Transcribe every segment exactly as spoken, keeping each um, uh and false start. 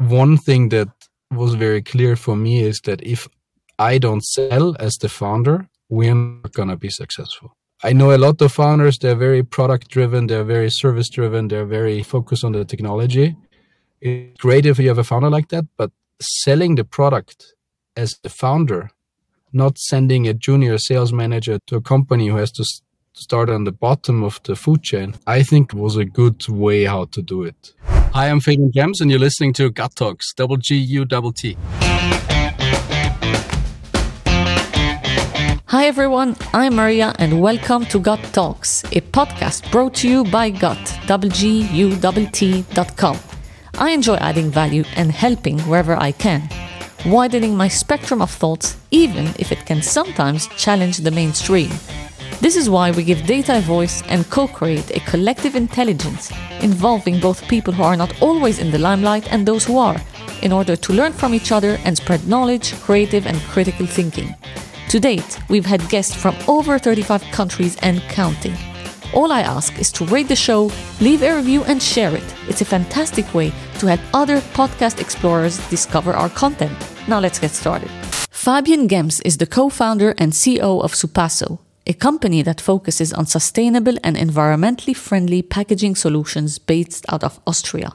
one thing that was very clear for me is that if I don't sell as the founder, we're not going to be successful. I know a lot of founders, they're very product driven, they're very service driven, they're very focused on the technology. It's great if you have a founder like that, but selling the product as the founder, not sending a junior sales manager to a company who has to start on the bottom of the food chain, I think was a good way how to do it. Hi, I'm Fabian Gems and you're listening to Gut Talks, double G U double T. Hi everyone, I'm Maria and welcome to Gut Talks, a podcast brought to you by Gut, double G U double T dot com. I enjoy adding value and helping wherever I can, widening my spectrum of thoughts even if it can sometimes challenge the mainstream. This is why we give data a voice and co-create a collective intelligence involving both people who are not always in the limelight and those who are, in order to learn from each other and spread knowledge, creative and critical thinking. To date, we've had guests from over thirty-five countries and counting. All I ask is to rate the show, leave a review and share it. It's a fantastic way to help other podcast explorers discover our content. Now let's get started. Fabian Gems is the co-founder and C E O of Supasso, a company that focuses on sustainable and environmentally friendly packaging solutions based out of Austria.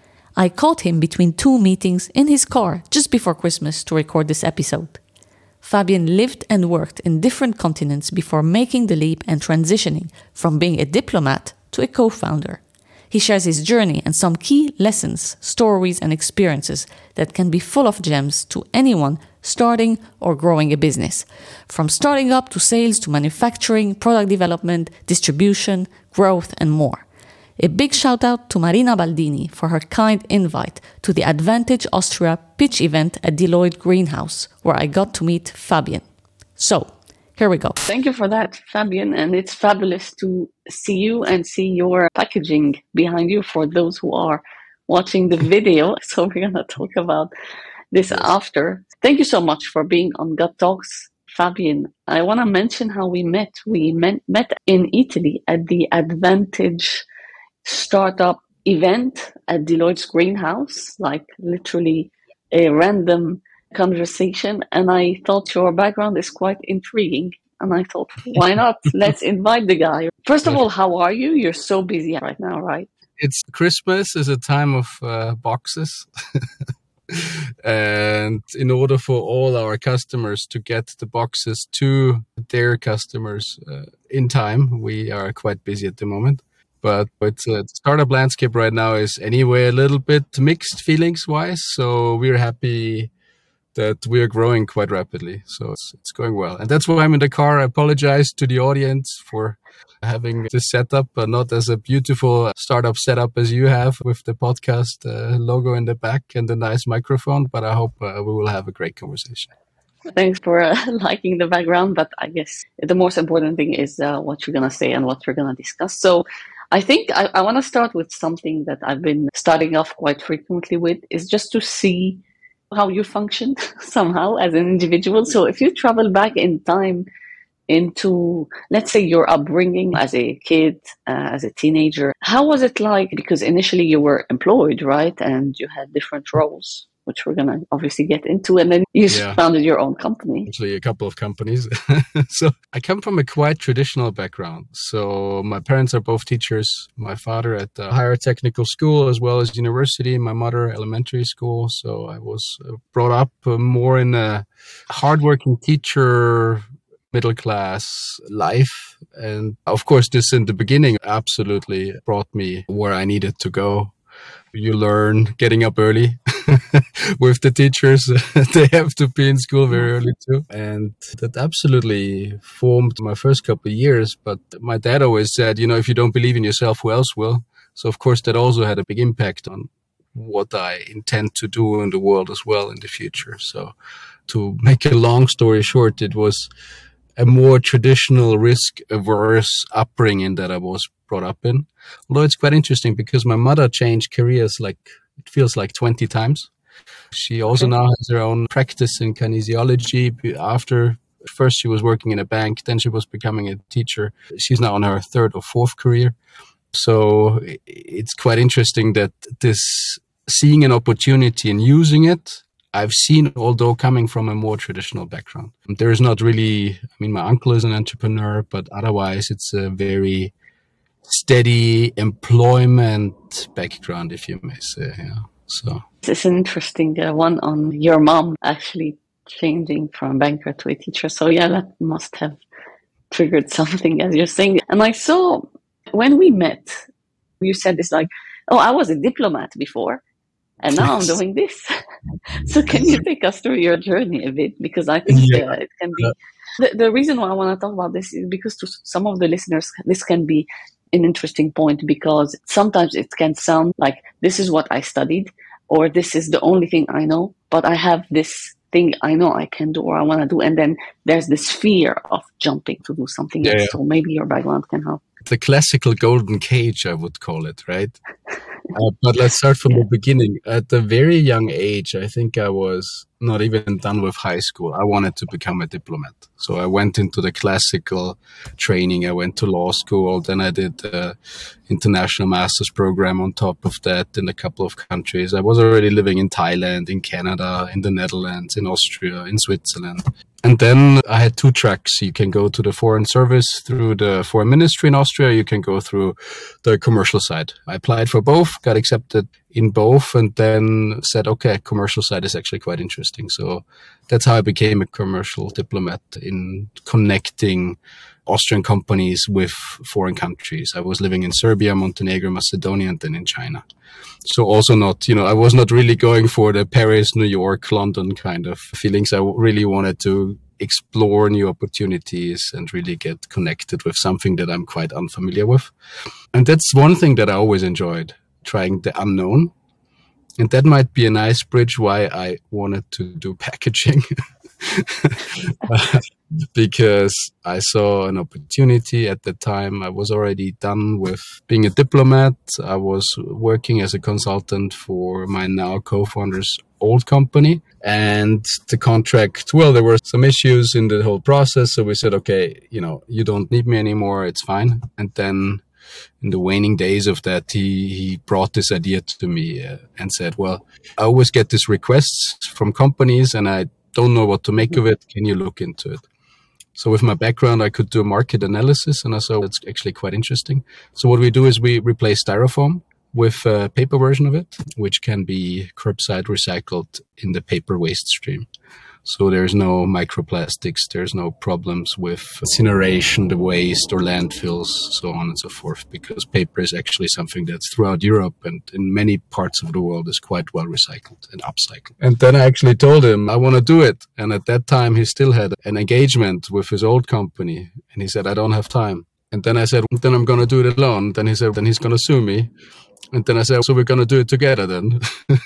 I caught him between two meetings in his car just before Christmas to record this episode. Fabian lived and worked in different continents before making the leap and transitioning from being a diplomat to a co-founder. He shares his journey and some key lessons, stories and experiences that can be full of gems to anyone starting or growing a business. From starting up to sales to manufacturing, product development, distribution, growth and more. A big shout out to Marina Baldini for her kind invite to the Advantage Austria pitch event at Deloitte Greenhouse, where I got to meet Fabian. So, here we go. Thank you for that, Fabian, and it's fabulous to see you and see your packaging behind you for those who are watching the video. So we're going to talk about this after. Thank you so much for being on Gut Talks, Fabian. I want to mention how we met. We met, met in Italy at the Advantage startup event at Deloitte's Greenhouse, like literally a random conversation. And I thought your background is quite intriguing. And I thought, why not? Let's invite the guy. First of all, how are you? You're so busy right now, right? It's Christmas is a time of uh, boxes. And in order for all our customers to get the boxes to their customers uh, in time, we are quite busy at the moment. But but uh, the startup landscape right now is anyway a little bit mixed feelings-wise. So we're happy that we are growing quite rapidly. So it's, it's going well. And that's why I'm in the car. I apologize to the audience for having this setup, but not as a beautiful startup setup as you have with the podcast uh, logo in the back and the nice microphone. But I hope uh, we will have a great conversation. Thanks for uh, liking the background. But I guess the most important thing is uh, what you're going to say and what we're going to discuss. So I think I, I want to start with something that I've been starting off quite frequently with, is just to see how you functioned somehow as an individual. So if you travel back in time into, let's say, your upbringing as a kid, uh, as a teenager, how was it like? Because initially you were employed, right? And you had different roles, which we're going to obviously get into. And then you yeah. founded your own company. Actually, a couple of companies. So I come from a quite traditional background. So my parents are both teachers. My father at a higher technical school as well as university. My mother elementary school. So I was brought up more in a hardworking teacher, middle class life. And of course, this in the beginning absolutely brought me where I needed to go. You learn getting up early with the teachers. They have to be in school very early too. And that absolutely formed my first couple of years. But my dad always said, you know, if you don't believe in yourself, who else will? So of course, that also had a big impact on what I intend to do in the world as well in the future. So to make a long story short, it was a more traditional risk-averse upbringing that I was brought up in. Although it's quite interesting because my mother changed careers like, it feels like twenty times. She also okay. now has her own practice in kinesiology. After, first she was working in a bank, then she was becoming a teacher. She's now on her third or fourth career. So it's quite interesting that this seeing an opportunity and using it, I've seen, although coming from a more traditional background. There is not really, I mean, my uncle is an entrepreneur, but otherwise it's a very steady employment background, if you may say. Yeah. So it's an interesting uh, one on your mom actually changing from banker to a teacher. So yeah, that must have triggered something, as you're saying. And I saw when we met, you said this like, oh, I was a diplomat before, and now yes. I'm doing this. So can you take us through your journey a bit? Because I think yeah. uh, it can be, the, the reason why I want to talk about this is because to some of the listeners, this can be an interesting point, because sometimes it can sound like this is what I studied, or this is the only thing I know, but I have this thing I know I can do or I want to do. And then there's this fear of jumping to do something yeah, else. Yeah. So maybe your background can help. The classical golden cage, I would call it, right? Uh, but let's start from the beginning. At a very young age, I think I was not even done with high school. I wanted to become a diplomat. So I went into the classical training. I went to law school. Then I did the international master's program on top of that in a couple of countries. I was already living in Thailand, in Canada, in the Netherlands, in Austria, in Switzerland. And then I had two tracks. You can go to the foreign service through the foreign ministry in Austria. You can go through the commercial side. I applied for both, got accepted in both, and then said, okay, commercial side is actually quite interesting. So that's how I became a commercial diplomat in connecting Austrian companies with foreign countries. I was living in Serbia, Montenegro, Macedonia, and then in China. So also not, you know, I was not really going for the Paris, New York, London kind of feelings. I really wanted to explore new opportunities and really get connected with something that I'm quite unfamiliar with. And that's one thing that I always enjoyed, trying the unknown. And that might be a nice bridge why I wanted to do packaging. Because I saw an opportunity at the time. I was already done with being a diplomat. I was working as a consultant for my now co-founder's old company. And the contract, well, there were some issues in the whole process. So we said, okay, you know, you don't need me anymore. It's fine. And then in the waning days of that, he, he brought this idea to me uh, and said, well, I always get these requests from companies and I don't know what to make of it. Can you look into it? So with my background, I could do market analysis, and I saw it's actually quite interesting. So what we do is we replace styrofoam with a paper version of it, which can be curbside recycled in the paper waste stream. So there's no microplastics, there's no problems with incineration, the waste, or landfills, so on and so forth, because paper is actually something that's throughout Europe and in many parts of the world is quite well recycled and upcycled. And then I actually told him I want to do it. And at that time, he still had an engagement with his old company. And he said, I don't have time. And then I said, then I'm going to do it alone. Then he said, then he's going to sue me. And then I said, so we're going to do it together then.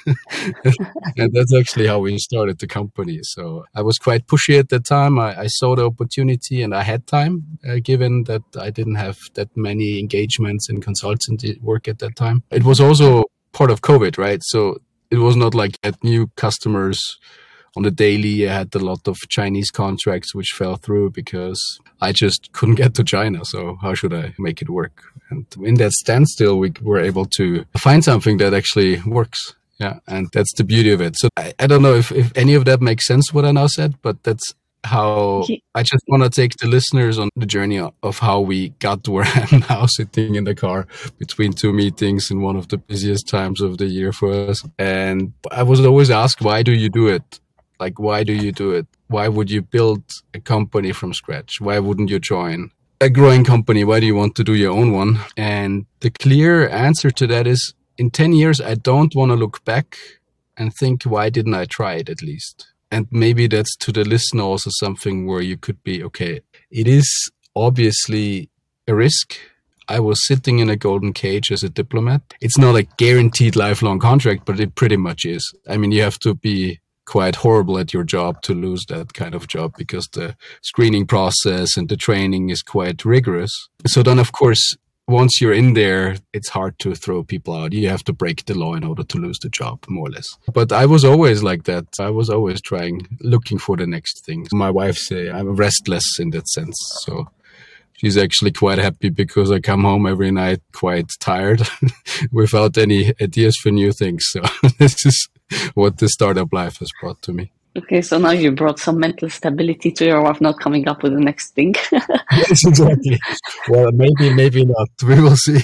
And that's actually how we started the company. So I was quite pushy at the time. I, I saw the opportunity and I had time, uh, given that I didn't have that many engagements in consultancy work at that time. It was also part of COVID, right? So it was not like I had new customers on the daily. I had a lot of Chinese contracts which fell through because I just couldn't get to China. So how should I make it work? And in that standstill, we were able to find something that actually works. Yeah. And that's the beauty of it. So I, I don't know if, if any of that makes sense, what I now said, but that's how I just want to take the listeners on the journey of how we got to where I'm now, sitting in the car between two meetings in one of the busiest times of the year for us. And I was always asked, why do you do it? Like, why do you do it? Why would you build a company from scratch? Why wouldn't you join a growing company? Why do you want to do your own one? And the clear answer to that is, in ten years, I don't want to look back and think, why didn't I try it at least? And maybe that's to the listener also something where you could be, okay, it is obviously a risk. I was sitting in a golden cage as a diplomat. It's not a guaranteed lifelong contract, but it pretty much is. I mean, you have to be quite horrible at your job to lose that kind of job, because the screening process and the training is quite rigorous. So then, of course, once you're in there, it's hard to throw people out. You have to break the law in order to lose the job, more or less. But I was always like that. I was always trying, looking for the next thing. My wife say I'm restless in that sense. So she's actually quite happy because I come home every night quite tired without any ideas for new things. So this is what the startup life has brought to me. Okay, so now you brought some mental stability to your wife not coming up with the next thing. Yes, exactly. Well, maybe, maybe not. We will see.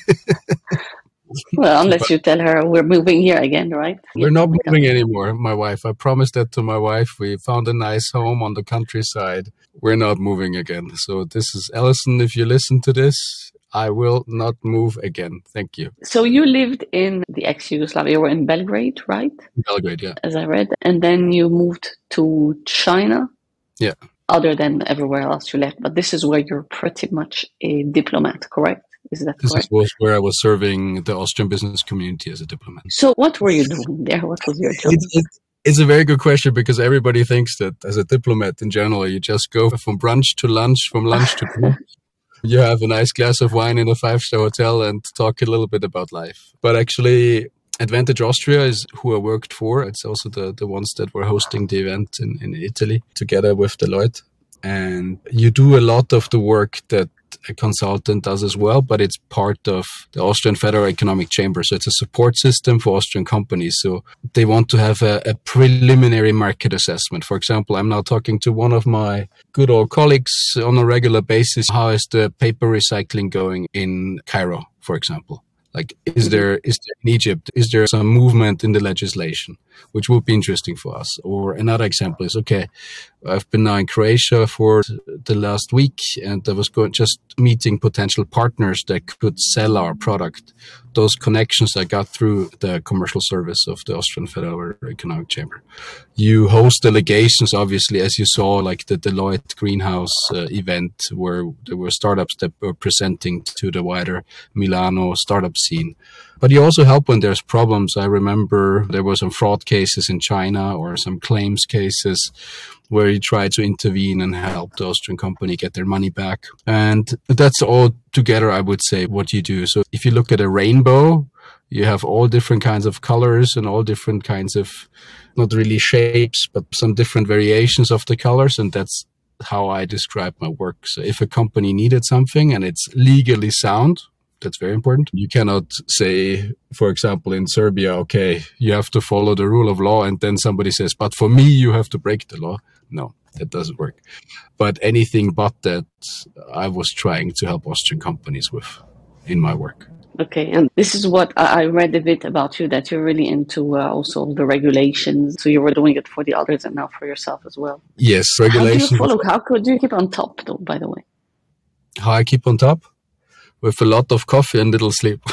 Well, unless but you tell her we're moving here again, right? We're not moving anymore, my wife. I promised that to my wife. We found a nice home on the countryside. We're not moving again. So this is Alison. If you listen to this, I will not move again. Thank you. So you lived in the ex-Yugoslavia. You were in Belgrade, right? Belgrade, yeah. As I read. And then you moved to China? Yeah. Other than everywhere else you left. But this is where you're pretty much a diplomat, correct? Is that this correct? This was where I was serving the Austrian business community as a diplomat. So what were you doing there? What was your job? It, it, it's a very good question because everybody thinks that as a diplomat in general, you just go from brunch to lunch, from lunch to dinner. You have a nice glass of wine in a five-star hotel and talk a little bit about life. But actually, Advantage Austria is who I worked for. It's also the, the ones that were hosting the event in, in Italy together with Deloitte. And you do a lot of the work that a consultant does as well, but it's part of the Austrian Federal Economic Chamber. So it's a support system for Austrian companies. So they want to have a, a preliminary market assessment. For example, I'm now talking to one of my good old colleagues on a regular basis. How is the paper recycling going in Cairo, for example? Like, is there, is there in Egypt, is there some movement in the legislation, which would be interesting for us? Or another example is, okay, I've been now in Croatia for the last week and I was going, just meeting potential partners that could sell our product. Those connections I got through the commercial service of the Austrian Federal Economic Chamber. You host delegations, obviously, as you saw, like the Deloitte Greenhouse uh, event where there were startups that were presenting to the wider Milano startup scene. But you also help when there's problems. I remember there were some fraud cases in China or some claims cases where you try to intervene and help the Austrian company get their money back. And that's all together, I would say, what you do. So if you look at a rainbow, you have all different kinds of colors and all different kinds of, not really shapes, but some different variations of the colors. And that's how I describe my work. So if a company needed something and it's legally sound, that's very important. You cannot say, for example, in Serbia, okay, you have to follow the rule of law. And then somebody says, but for me, you have to break the law. No, that doesn't work. But anything but that, I was trying to help Austrian companies with in my work. Okay, and this is what I read a bit about you, that you're really into uh, also the regulations. So you were doing it for the others and now for yourself as well. Yes, regulations. How do you follow? How could you keep on top, though, by the way? How I keep on top? With a lot of coffee and little sleep.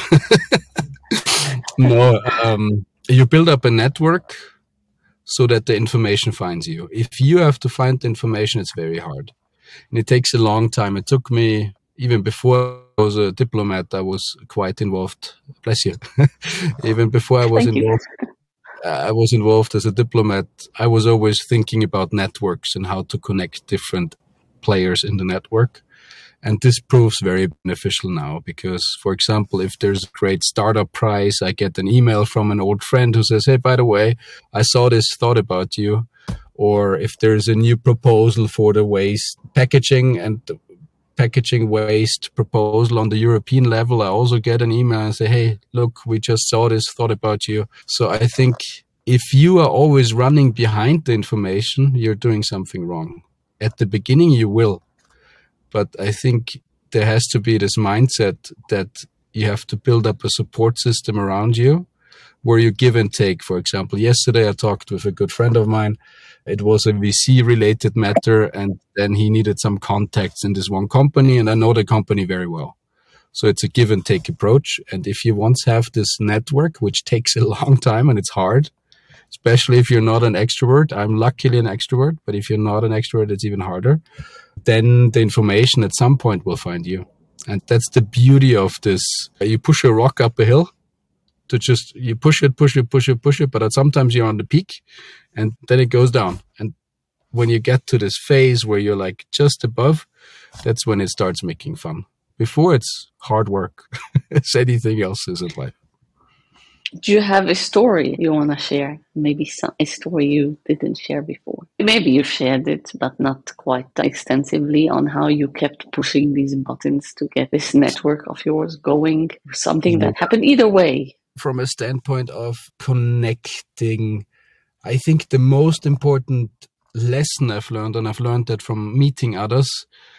No, um, you build up a network so that the information finds you. If you have to find the information, it's very hard. And it takes a long time. It took me, even before I was a diplomat, I was quite involved. Bless you. Even before I was Thank involved, I was involved as a diplomat. I was always thinking about networks and how to connect different players in the network. And this proves very beneficial now because, for example, if there's a great startup prize, I get an email from an old friend who says, hey, by the way, I saw this, thought about you. Or if there's a new proposal for the waste packaging and the packaging waste proposal on the European level, I also get an email and say, hey, look, we just saw this, thought about you. So I think if you are always running behind the information, you're doing something wrong. At the beginning, you will. But I think there has to be this mindset that you have to build up a support system around you where you give and take. For example, yesterday I talked with a good friend of mine. It was a V C-related matter, and then he needed some contacts in this one company, and I know the company very well. So it's a give and take approach. And if you once have this network, which takes a long time and it's hard, especially if you're not an extrovert. I'm luckily an extrovert, but if you're not an extrovert, it's even harder. Then the information at some point will find you. And that's the beauty of this. You push a rock up a hill to just, you push it, push it, push it, push it, but sometimes you're on the peak and then it goes down. And when you get to this phase where you're like just above, that's when it starts making fun. Before, it's hard work, as anything else is in life. Do you have a story you want to share? Maybe some, a story you didn't share before. Maybe you shared it, but not quite extensively, on how you kept pushing these buttons to get this network of yours going. Something that happened either way. From a standpoint of connecting, I think the most important lesson I've learned, and I've learned that from meeting others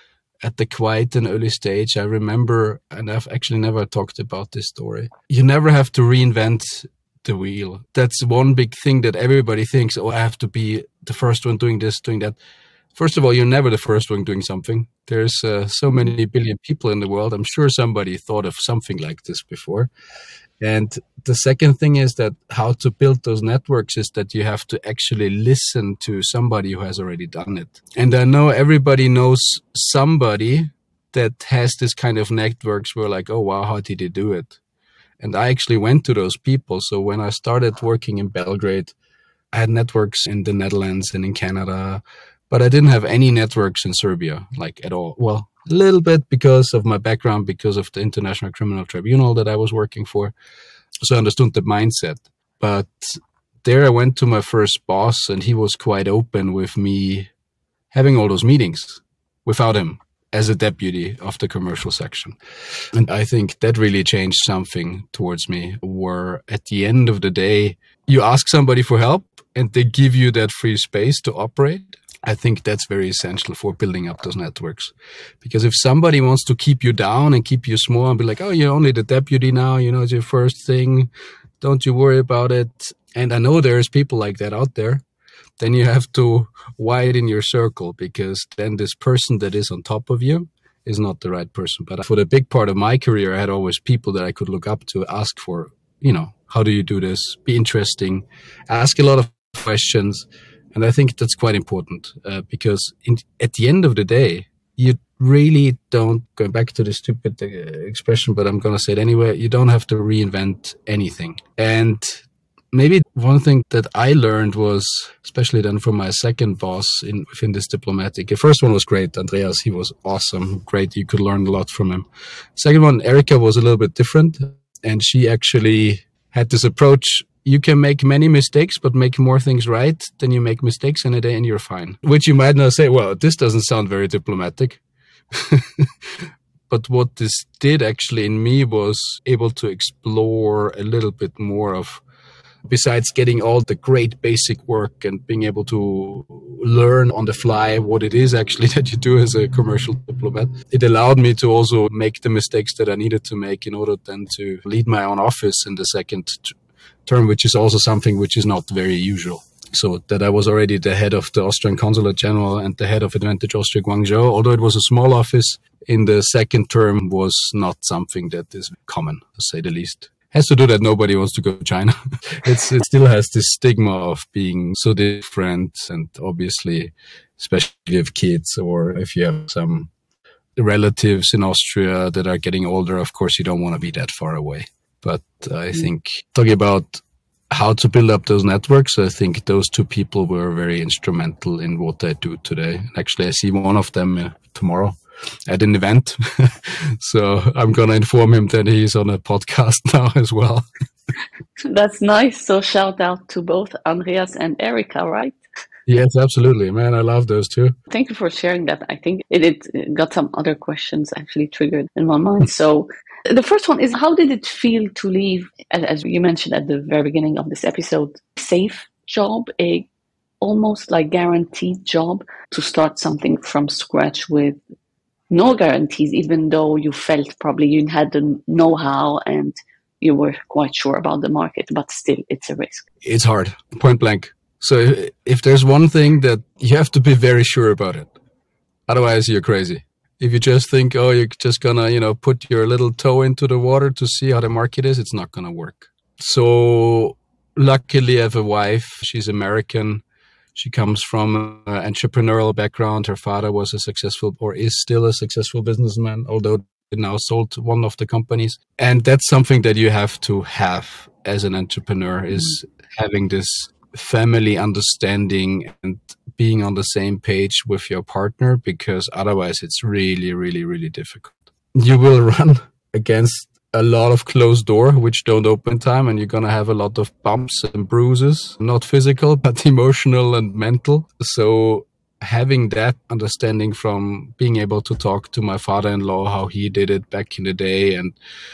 at the quite an early stage, I remember, and I've actually never talked about this story. You never have to reinvent the wheel. That's one big thing that everybody thinks, oh, I have to be the first one doing this, doing that. First of all, you're never the first one doing something. There's uh, so many billion people in the world. I'm sure somebody thought of something like this before. And the second thing is that how to build those networks is that you have to actually listen to somebody who has already done it. And I know everybody knows somebody that has this kind of networks where like, oh, wow, how did he do it? And I actually went to those people. So when I started working in Belgrade, I had networks in the Netherlands and in Canada, but I didn't have any networks in Serbia, like at all. Well, a little bit because of my background, because of the International Criminal Tribunal that I was working for. So I understood the mindset. But there I went to my first boss, and he was quite open with me having all those meetings without him as a deputy of the commercial section. And I think that really changed something towards me, where at the end of the day, you ask somebody for help and they give you that free space to operate. I think that's very essential for building up those networks. Because if somebody wants to keep you down and keep you small and be like, oh, you're only the deputy now, you know, it's your first thing, don't you worry about it. And I know there's people like that out there. Then you have to widen your circle, because then this person that is on top of you is not the right person. But for the big part of my career, I had always people that I could look up to, ask for, you know, how do you do this? Be interesting, ask a lot of questions. And I think that's quite important uh, because in, at the end of the day, you really don't, going back to the stupid uh, expression, but I'm going to say it anyway, you don't have to reinvent anything. And maybe one thing that I learned was, especially then from my second boss in within this diplomatic, the first one was great, Andreas, he was awesome, great, you could learn a lot from him. Second one, Erica, was a little bit different, and she actually had this approach. You can make many mistakes, but make more things right than you make mistakes in a day, and you're fine. Which you might not say, well, this doesn't sound very diplomatic. But what this did actually in me was able to explore a little bit more of, besides getting all the great basic work and being able to learn on the fly what it is actually that you do as a commercial diplomat, it allowed me to also make the mistakes that I needed to make in order then to lead my own office in the second t- term, which is also something which is not very usual. So that I was already the head of the Austrian Consulate General and the head of Advantage Austria Guangzhou, although it was a small office, in the second term was not something that is common, to say the least. Has to do that nobody wants to go to China. it's, it still has this stigma of being so different, and obviously, especially if you have kids or if you have some relatives in Austria that are getting older, of course you don't want to be that far away. But I think talking about how to build up those networks, I think those two people were very instrumental in what I do today. Actually, I see one of them uh, tomorrow at an event. So I'm going to inform him that he's on a podcast now as well. That's nice. So shout out to both Andreas and Erica, right? Yes, absolutely. Man, I love those two. Thank you for sharing that. I think it, it got some other questions actually triggered in my mind. So the first one is, how did it feel to leave, as you mentioned at the very beginning of this episode, safe job, a almost like guaranteed job, to start something from scratch with no guarantees, even though you felt probably you had the know-how and you were quite sure about the market, but still it's a risk. It's hard, point blank. So if there's one thing that you have to be very sure about it, otherwise you're crazy. If you just think, oh, you're just going to, you know, put your little toe into the water to see how the market is, it's not going to work. So luckily I have a wife. She's American. She comes from an entrepreneurial background. Her father was a successful, or is still a successful businessman, although he now sold one of the companies. And that's something that you have to have as an entrepreneur, is having this family understanding and being on the same page with your partner, because otherwise it's really, really, really difficult. You will run against a lot of closed door, which don't open in time, and you're going to have a lot of bumps and bruises, not physical, but emotional and mental. So having that understanding from being able to talk to my father-in-law, how he did it back in the day, and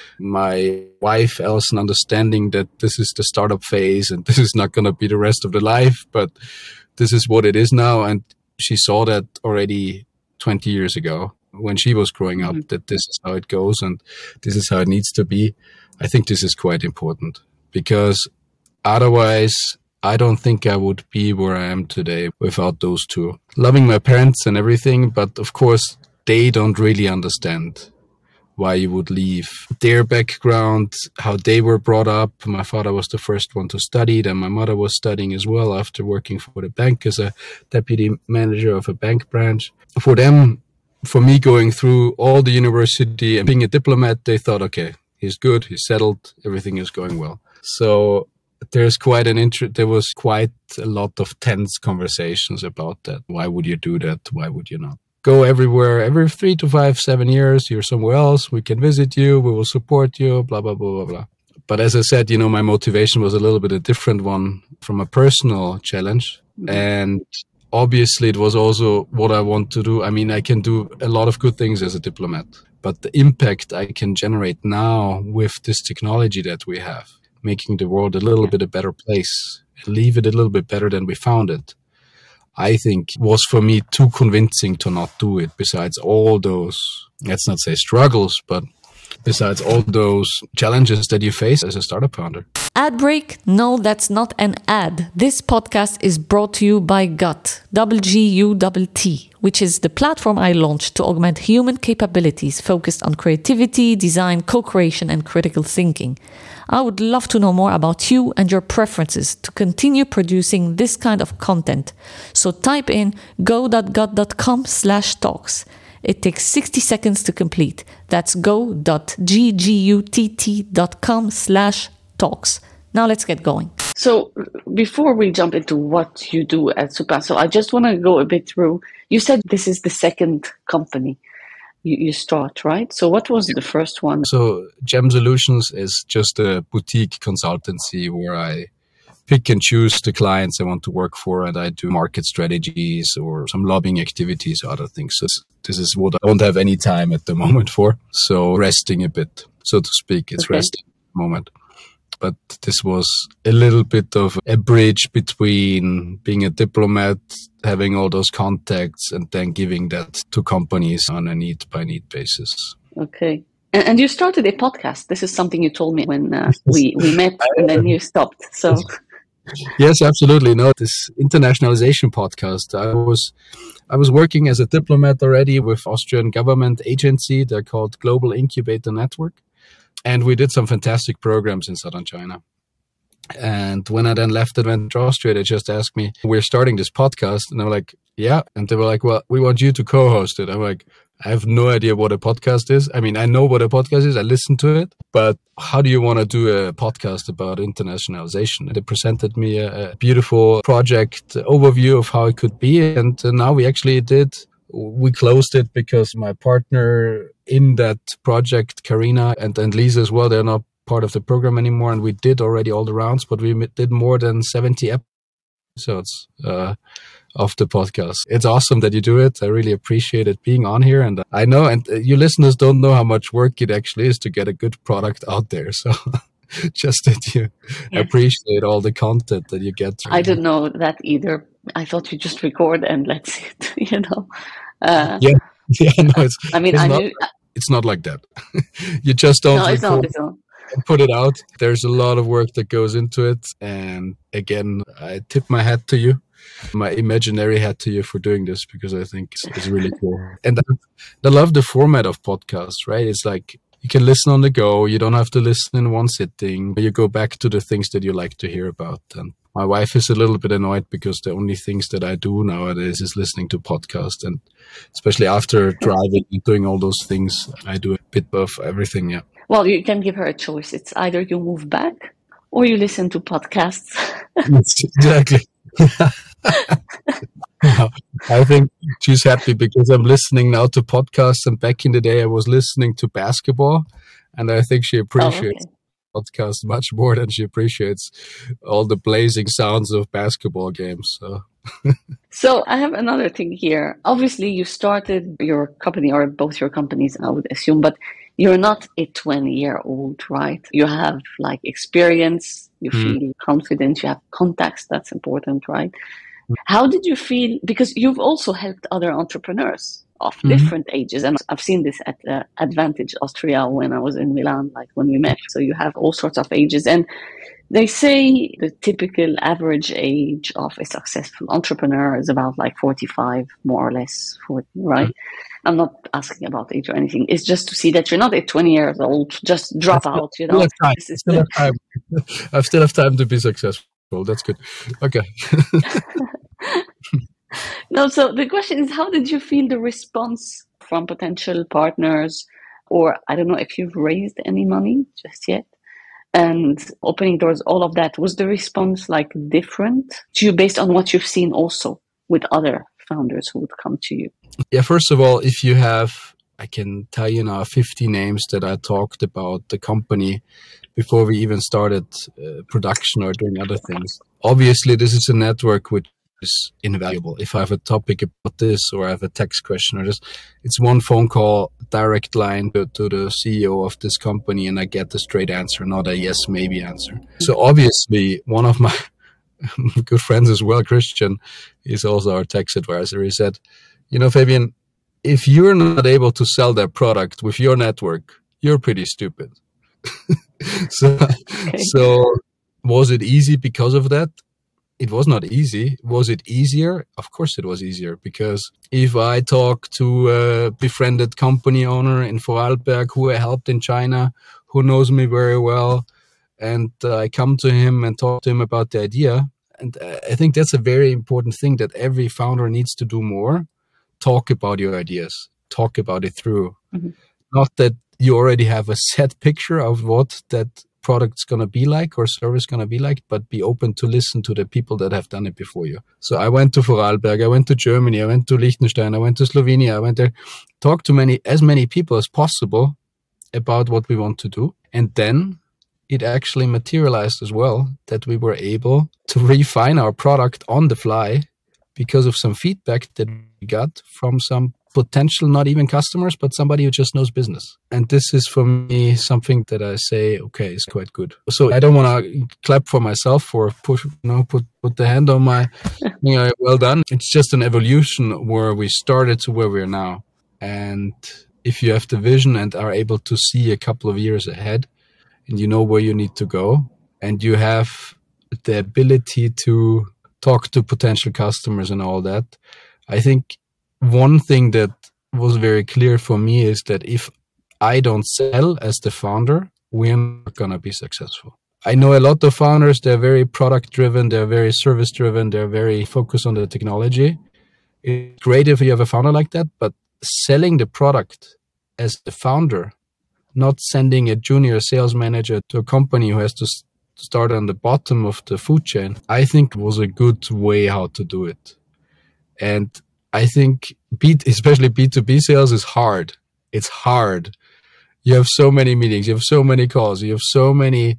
my wife, Alison, understanding that this is the startup phase and this is not going to be the rest of the life, but this is what it is now. And she saw that already twenty years ago when she was growing up, mm-hmm. that this is how it goes and this is how it needs to be. I think this is quite important, because otherwise I don't think I would be where I am today without those two. Loving my parents and everything, but of course they don't really understand why you would leave. Their background, how they were brought up. My father was the first one to study, and my mother was studying as well after working for the bank as a deputy manager of a bank branch. For them, for me going through all the university and being a diplomat, they thought, okay, he's good, he's settled, everything is going well. So there's quite an interest. There was quite a lot of tense conversations about that. Why would you do that? Why would you not? Go everywhere, every three to five, seven years, you're somewhere else. We can visit you. We will support you, blah, blah, blah, blah, blah. But as I said, you know, my motivation was a little bit a different one from a personal challenge. Mm-hmm. And obviously it was also what I want to do. I mean, I can do a lot of good things as a diplomat, but the impact I can generate now with this technology that we have, making the world a little yeah. bit a better place, leave it a little bit better than we found it, I think was for me too convincing to not do it. Besides all those, let's not say struggles, but besides all those challenges that you face as a startup founder. Ad break? No, that's not an ad. This podcast is brought to you by Gut, W G U T T, which is the platform I launched to augment human capabilities focused on creativity, design, co-creation, and critical thinking. I would love to know more about you and your preferences to continue producing this kind of content. So type in go.gut.com slash talks. It takes sixty seconds to complete. That's go.ggutt.com slash talks. Now let's get going. So before we jump into what you do at Supa, so I just want to go a bit through. You said this is the second company you, you start, right? So what was the first one? So Gem Solutions is just a boutique consultancy where I pick and choose the clients I want to work for, and I do market strategies or some lobbying activities, other things. So this is what I don't have any time at the moment for. So resting a bit, so to speak. It's okay. Resting at the moment. But this was a little bit of a bridge between being a diplomat, having all those contacts, and then giving that to companies on a need-by-need basis. Okay. And, and you started a podcast. This is something you told me when uh, we, we met, and then you stopped. So... Yes, absolutely. No, this internationalization podcast. I was, I was working as a diplomat already with Austrian government agency. They're called Global Incubator Network. And we did some fantastic programs in southern China. And when I then left and went to Austria, they just asked me, we're starting this podcast. And I'm like, yeah. And they were like, well, we want you to co-host it. I'm like, I have no idea what a podcast is. I mean, I know what a podcast is. I listen to it. But how do you want to do a podcast about internationalization? They presented me a, a beautiful project overview of how it could be. And uh, now we actually did. We closed it because my partner in that project, Karina and, and Lisa as well, they're not part of the program anymore. And we did already all the rounds, but we did more than seventy episodes uh, of the podcast. It's awesome that you do it. I really appreciate it being on here. And I know, and you listeners don't know how much work it actually is to get a good product out there. So just that you yeah. appreciate all the content that you get. I didn't know that either. I thought you just record and that's it, you know. Uh, yeah, yeah, no, it's. I mean, it's I not, knew. It's not like that. You just don't No, it's record not. It's not. and put it out. There's a lot of work that goes into it, and again, I tip my hat to you, my imaginary hat to you for doing this, because I think it's, it's really cool. And I, I love the format of podcasts. Right? It's like you can listen on the go. You don't have to listen in one sitting. You go back to the things that you like to hear about. And my wife is a little bit annoyed because the only things that I do nowadays is listening to podcasts. And especially after driving and doing all those things, I do a bit of everything, yeah. Well, you can give her a choice. It's either you move back or you listen to podcasts. Exactly. I think she's happy because I'm listening now to podcasts. And back in the day, I was listening to basketball. And I think she appreciates oh, okay. podcast much more than she appreciates all the blazing sounds of basketball games. So. So I have another thing here. Obviously, you started your company, or both your companies, I would assume, but you're not a twenty-year-old, right? You have like experience, you mm. feel confident, you have contacts, that's important, right? Mm. How did you feel? Because you've also helped other entrepreneurs of mm-hmm. different ages. And I've seen this at uh, Advantage Austria when I was in Milan, like when we met. So you have all sorts of ages. And they say the typical average age of a successful entrepreneur is about like forty-five, more or less, forty, right? Mm-hmm. I'm not asking about age or anything. It's just to see that you're not a twenty years old, just drop still, out, you know. Still have time. Still have time. I still have time to be successful. That's good. Okay. No, so the question is, how did you feel the response from potential partners? Or I don't know if you've raised any money just yet. And opening doors, all of that, was the response like different to you based on what you've seen also with other founders who would come to you? Yeah, first of all, if you have, I can tell you now fifty names that I talked about the company before we even started uh, production or doing other things. Obviously, this is a network which is invaluable. If I have a topic about this or I have a text question or just, it's one phone call, direct line to, to the C E O of this company, and I get the straight answer, not a yes, maybe answer. So obviously one of my good friends as well, Christian, is also our tax advisor. He said, you know, Fabian, if you're not able to sell that product with your network, you're pretty stupid. so, okay. so was it easy because of that? It was not easy. Was it easier? Of course it was easier, because if I talk to a befriended company owner in Vorarlberg who I helped in China, who knows me very well, and uh, I come to him and talk to him about the idea, and uh, I think that's a very important thing that every founder needs to do more. Talk about your ideas. Talk about it through. Mm-hmm. Not that you already have a set picture of what that product's going to be like or service going to be like, but be open to listen to the people that have done it before you. So I went to Vorarlberg, I went to Germany, I went to Liechtenstein, I went to Slovenia, I went there, talked to many, as many people as possible about what we want to do. And then it actually materialized as well that we were able to refine our product on the fly because of some feedback that we got from some potential, not even customers, but somebody who just knows business. And this is for me something that I say, okay, is quite good. So I don't want to clap for myself or push, you know, put, put the hand on my, you know, well done. It's just an evolution where we started to where we are now. And if you have the vision and are able to see a couple of years ahead and you know where you need to go and you have the ability to talk to potential customers and all that, I think one thing that was very clear for me is that if I don't sell as the founder, we're not going to be successful. I know a lot of founders, they're very product driven, they're very service driven, they're very focused on the technology. It's great if you have a founder like that, but selling the product as the founder, not sending a junior sales manager to a company who has to start on the bottom of the food chain, I think was a good way how to do it. And I think, B, especially B two B sales is hard. It's hard. You have so many meetings, you have so many calls, you have so many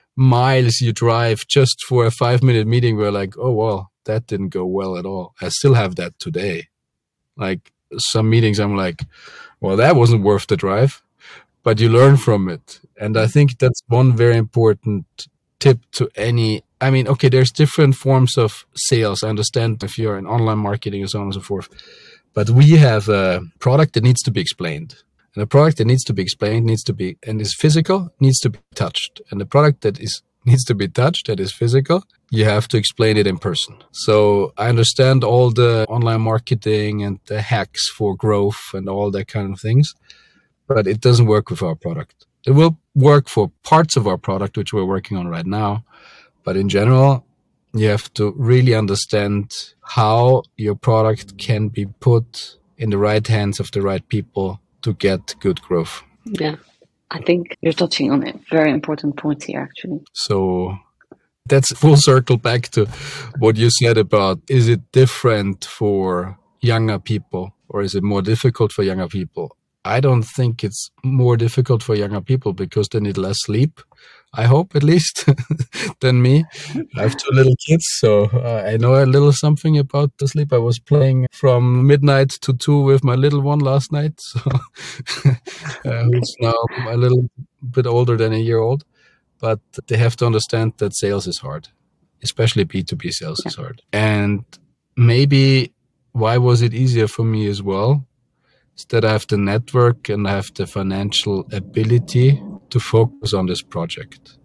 miles you drive just for a five-minute meeting where like, oh, well, that didn't go well at all. I still have that today. Like some meetings, I'm like, well, that wasn't worth the drive, but you learn from it. And I think that's one very important tip to any, I mean, okay, there's different forms of sales. I understand if you're in online marketing and so on and so forth, but we have a product that needs to be explained. And a product that needs to be explained needs to be, and is physical, needs to be touched. And the product that is needs to be touched, that is physical, you have to explain it in person. So I understand all the online marketing and the hacks for growth and all that kind of things, but it doesn't work with our product. It will work for parts of our product, which we're working on right now. But in general, you have to really understand how your product can be put in the right hands of the right people to get good growth. Yeah, I think you're touching on a very important point here, actually. So that's full circle back to what you said about, is it different for younger people or is it more difficult for younger people? I don't think it's more difficult for younger people because they need less sleep. I hope, at least, than me. I have two little kids, so uh, I know a little something about the sleep. I was playing from midnight to two with my little one last night, so uh, who's now a little bit older than a year old. But they have to understand that sales is hard, especially B two B sales is hard. And maybe why was it easier for me as well? Is that I have the network and I have the financial ability to focus on this project.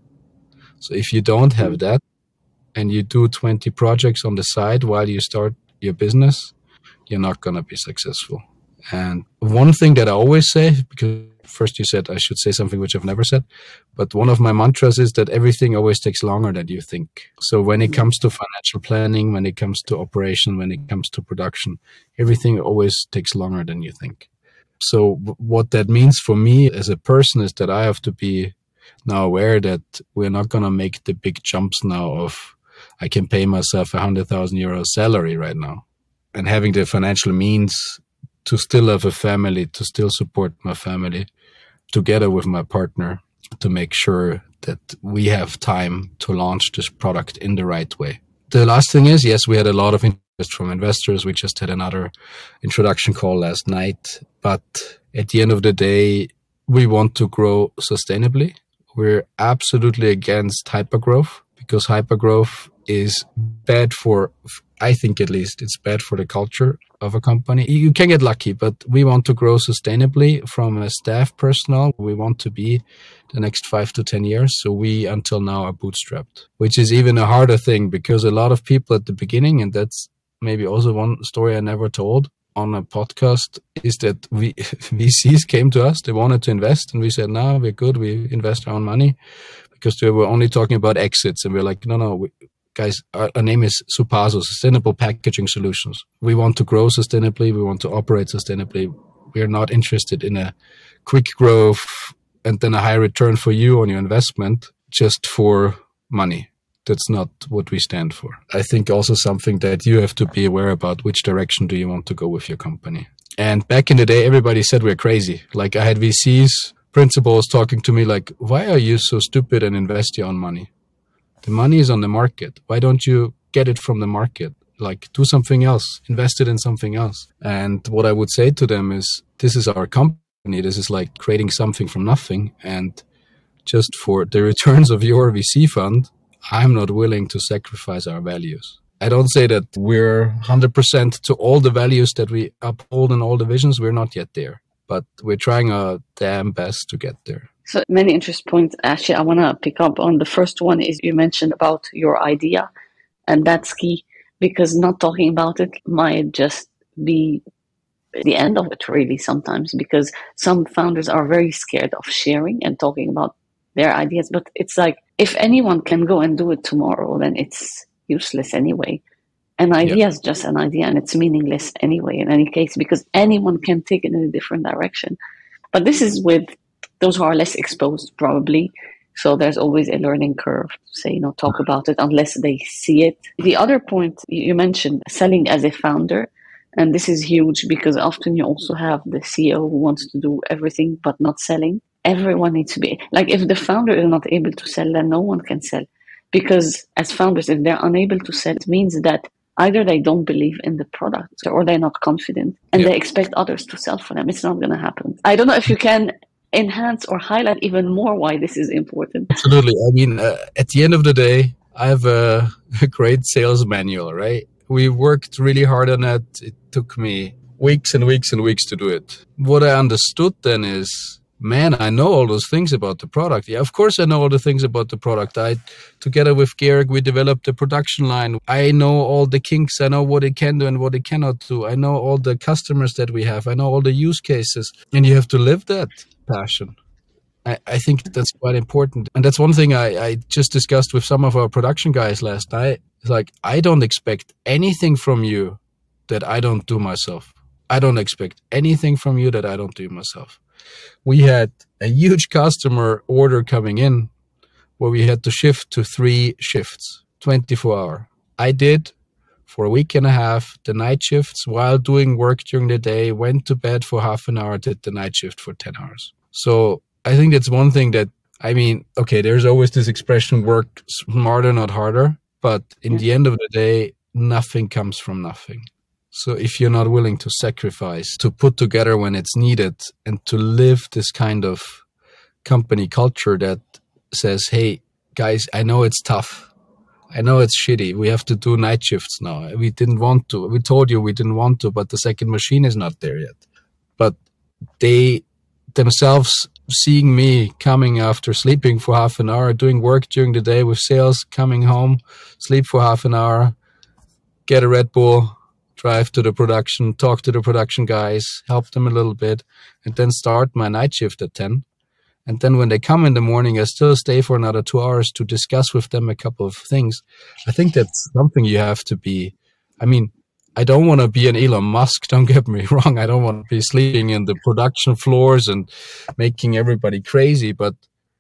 So if you don't have that and you do twenty projects on the side while you start your business, you're not going to be successful. And one thing that I always say, because first you said I should say something which I've never said, but one of my mantras is that everything always takes longer than you think. So when it comes to financial planning, when it comes to operation, when it comes to production, everything always takes longer than you think. So what that means for me as a person is that I have to be now aware that we're not going to make the big jumps now of I can pay myself a one hundred thousand euro salary right now. And having the financial means to still have a family, to still support my family, together with my partner, to make sure that we have time to launch this product in the right way. The last thing is, yes, we had a lot of interest from investors. We just had another introduction call last night. But at the end of the day, we want to grow sustainably. We're absolutely against hypergrowth because hypergrowth is bad for, I think at least, it's bad for the culture of a company. You can get lucky, but we want to grow sustainably from a staff personnel. We want to be the next five to ten years. So we, until now, are bootstrapped, which is even a harder thing because a lot of people at the beginning, and that's maybe also one story I never told on a podcast, is that we, V Cs came to us. They wanted to invest, and we said, no, we're good. We invest our own money because they were only talking about exits. And we're like, no, no, we, guys, our, our name is Supazo, Sustainable Packaging Solutions. We want to grow sustainably. We want to operate sustainably. We are not interested in a quick growth and then a high return for you on your investment just for money. That's not what we stand for. I think also something that you have to be aware about, which direction do you want to go with your company? And back in the day, everybody said we're crazy. Like I had V Cs, principals talking to me like, why are you so stupid and invest your own money? The money is on the market. Why don't you get it from the market? Like do something else, invest it in something else. And what I would say to them is, this is our company. This is like creating something from nothing. And just for the returns of your V C fund, I'm not willing to sacrifice our values. I don't say that we're one hundred percent to all the values that we uphold in all divisions. We're not yet there, but we're trying our damn best to get there. So many interesting points. Actually, I want to pick up on the first one is you mentioned about your idea, and that's key because not talking about it might just be the end of it really sometimes, because some founders are very scared of sharing and talking about their ideas. But it's like, if anyone can go and do it tomorrow, then it's useless anyway. An idea yep. is just an idea and it's meaningless anyway in any case, because anyone can take it in a different direction. But this is with those who are less exposed probably. So there's always a learning curve to say, you know, talk about it unless they see it. The other point you mentioned, selling as a founder. And this is huge because often you also have the C E O who wants to do everything but not selling. Everyone needs to be, like if the founder is not able to sell, then no one can sell. Because as founders, if they're unable to sell, it means that either they don't believe in the product or they're not confident and yeah. they expect others to sell for them. It's not going to happen. I don't know if you can enhance or highlight even more why this is important. Absolutely. I mean, uh, at the end of the day, I have a, a great sales manual, right? We worked really hard on it. It took me weeks and weeks and weeks to do it. What I understood then is, man, I know all those things about the product. Yeah, of course I know all the things about the product. I, together with Georg, we developed the production line. I know all the kinks. I know what it can do and what it cannot do. I know all the customers that we have. I know all the use cases. And you have to live that passion. I, I think that's quite important. And that's one thing I, I just discussed with some of our production guys last night. It's like, I don't expect anything from you that I don't do myself. I don't expect anything from you that I don't do myself. We had a huge customer order coming in where we had to shift to three shifts, twenty-four hour. I did for a week and a half, the night shifts while doing work during the day, went to bed for half an hour, did the night shift for ten hours. So I think that's one thing that, I mean, okay, there's always this expression, work smarter, not harder. But in the end of the day, nothing comes from nothing. So if you're not willing to sacrifice, to put together when it's needed, and to live this kind of company culture that says, hey, guys, I know it's tough. I know it's shitty. We have to do night shifts now. We didn't want to. We told you we didn't want to, but the second machine is not there yet. But they themselves, seeing me coming after sleeping for half an hour, doing work during the day with sales, coming home, sleep for half an hour, get a Red Bull, drive to the production, talk to the production guys, help them a little bit, and then start my night shift at ten. And then when they come in the morning, I still stay for another two hours to discuss with them a couple of things. I think that's something you have to be. I mean, I don't want to be an Elon Musk, don't get me wrong. I don't want to be sleeping in the production floors and making everybody crazy. But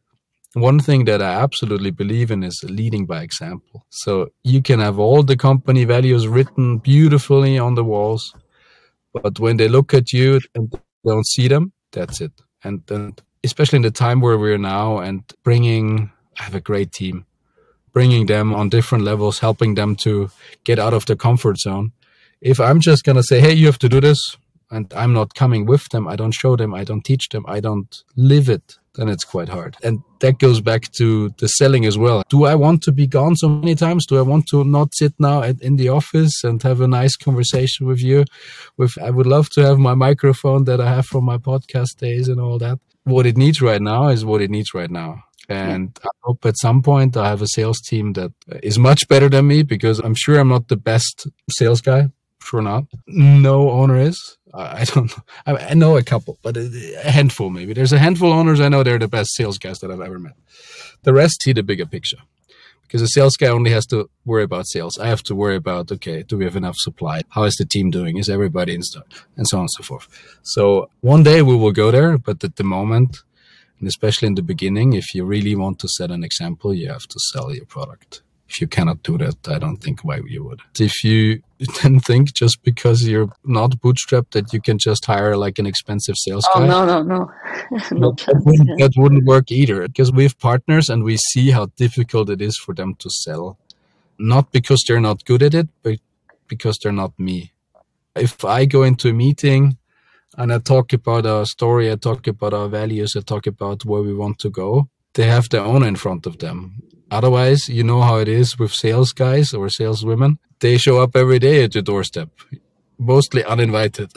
one thing that I absolutely believe in is leading by example. So you can have all the company values written beautifully on the walls, but when they look at you and don't see them, that's it. And then, especially in the time where we're now, and bringing, I have a great team, bringing them on different levels, helping them to get out of their comfort zone. If I'm just going to say, hey, you have to do this, and I'm not coming with them, I don't show them, I don't teach them, I don't live it, then it's quite hard. And that goes back to the selling as well. Do I want to be gone so many times? Do I want to not sit now at, in the office and have a nice conversation with you? With I would love to have my microphone that I have from my podcast days and all that. What it needs right now is what it needs right now. And I hope at some point I have a sales team that is much better than me, because I'm sure I'm not the best sales guy. Sure not. No owner is. I don't know. I know a couple, but a handful maybe. There's a handful of owners I know they're the best sales guys that I've ever met. The rest see the bigger picture, because a sales guy only has to worry about sales. I have to worry about, okay, do we have enough supply? How is the team doing? Is everybody in stock? And so on and so forth. So one day we will go there, but at the moment, and especially in the beginning, if you really want to set an example, you have to sell your product. If you cannot do that, I don't think why you would. If you then think just because you're not bootstrapped that you can just hire like an expensive sales oh, guy. no, no, no. no that, wouldn't, that wouldn't work either, because we have partners and we see how difficult it is for them to sell. Not because they're not good at it, but because they're not me. If I go into a meeting and I talk about our story, I talk about our values, I talk about where we want to go, they have their owner in front of them. Otherwise, you know how it is with sales guys or saleswomen. They show up every day at your doorstep, mostly uninvited.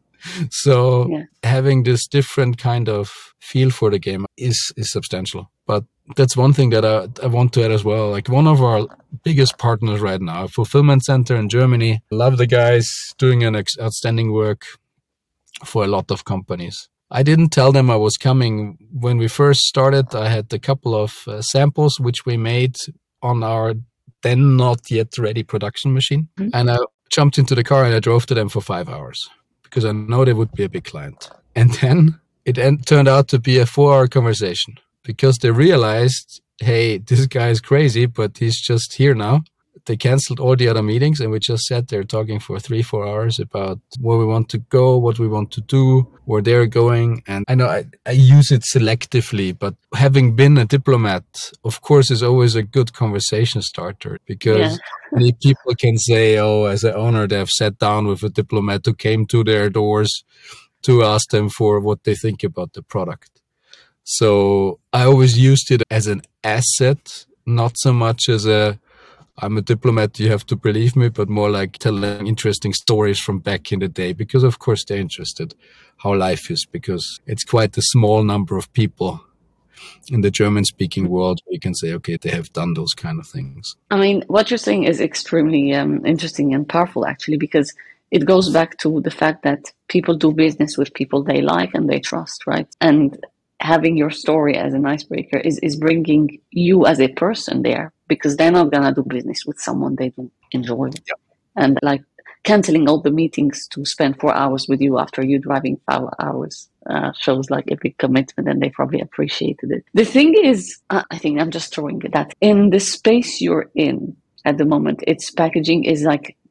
So yeah. Having this different kind of feel for the game is, is substantial. But that's one thing that I, I want to add as well. Like one of our biggest partners right now, a fulfillment center in Germany. Love the guys, doing an ex- outstanding work for a lot of companies. I didn't tell them I was coming. When we first started, I had a couple of uh, samples which we made on our then not yet ready production machine. Mm-hmm. And I jumped into the car and I drove to them for five hours because I know they would be a big client. And then it en- turned out to be a four hour conversation because they realized, hey, this guy is crazy, but he's just here now. They canceled all the other meetings and we just sat there talking for three, four hours about where we want to go, what we want to do, where they're going. And I know I, I use it selectively, but having been a diplomat, of course, is always a good conversation starter because yeah. many people can say, oh, as an owner, they've sat down with a diplomat who came to their doors to ask them for what they think about the product. So I always used it as an asset, not so much as a I'm a diplomat, you have to believe me, but more like telling interesting stories from back in the day, because of course they're interested how life is, because it's quite a small number of people in the German-speaking world where you can say, okay, they have done those kind of things. I mean, what you're saying is extremely um, interesting and powerful, actually, because it goes back to the fact that people do business with people they like and they trust, right? And having your story as an icebreaker is, is bringing you as a person there, because they're not going to do business with someone they don't enjoy. Yeah. And like canceling all the meetings to spend four hours with you after you driving five hours uh, shows like a big commitment, and they probably appreciated it. The thing is, uh, I think I'm just throwing that in the space you're in at the moment, its packaging is like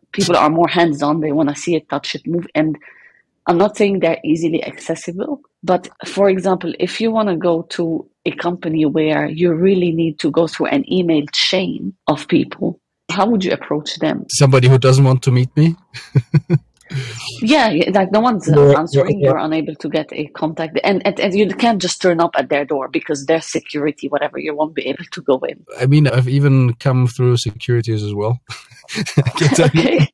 people are more hands-on. They want to see it, touch it, move. And I'm not saying they're easily accessible, but for example, if you want to go to a company where you really need to go through an email chain of people, how would you approach them? Somebody who doesn't want to meet me? Yeah, like no one's Yeah, answering. yeah, yeah. You're unable to get a contact, and, and and you can't just turn up at their door because their security, whatever, you won't be able to go in. I mean, I've even come through securities as well. I can tell you. Okay.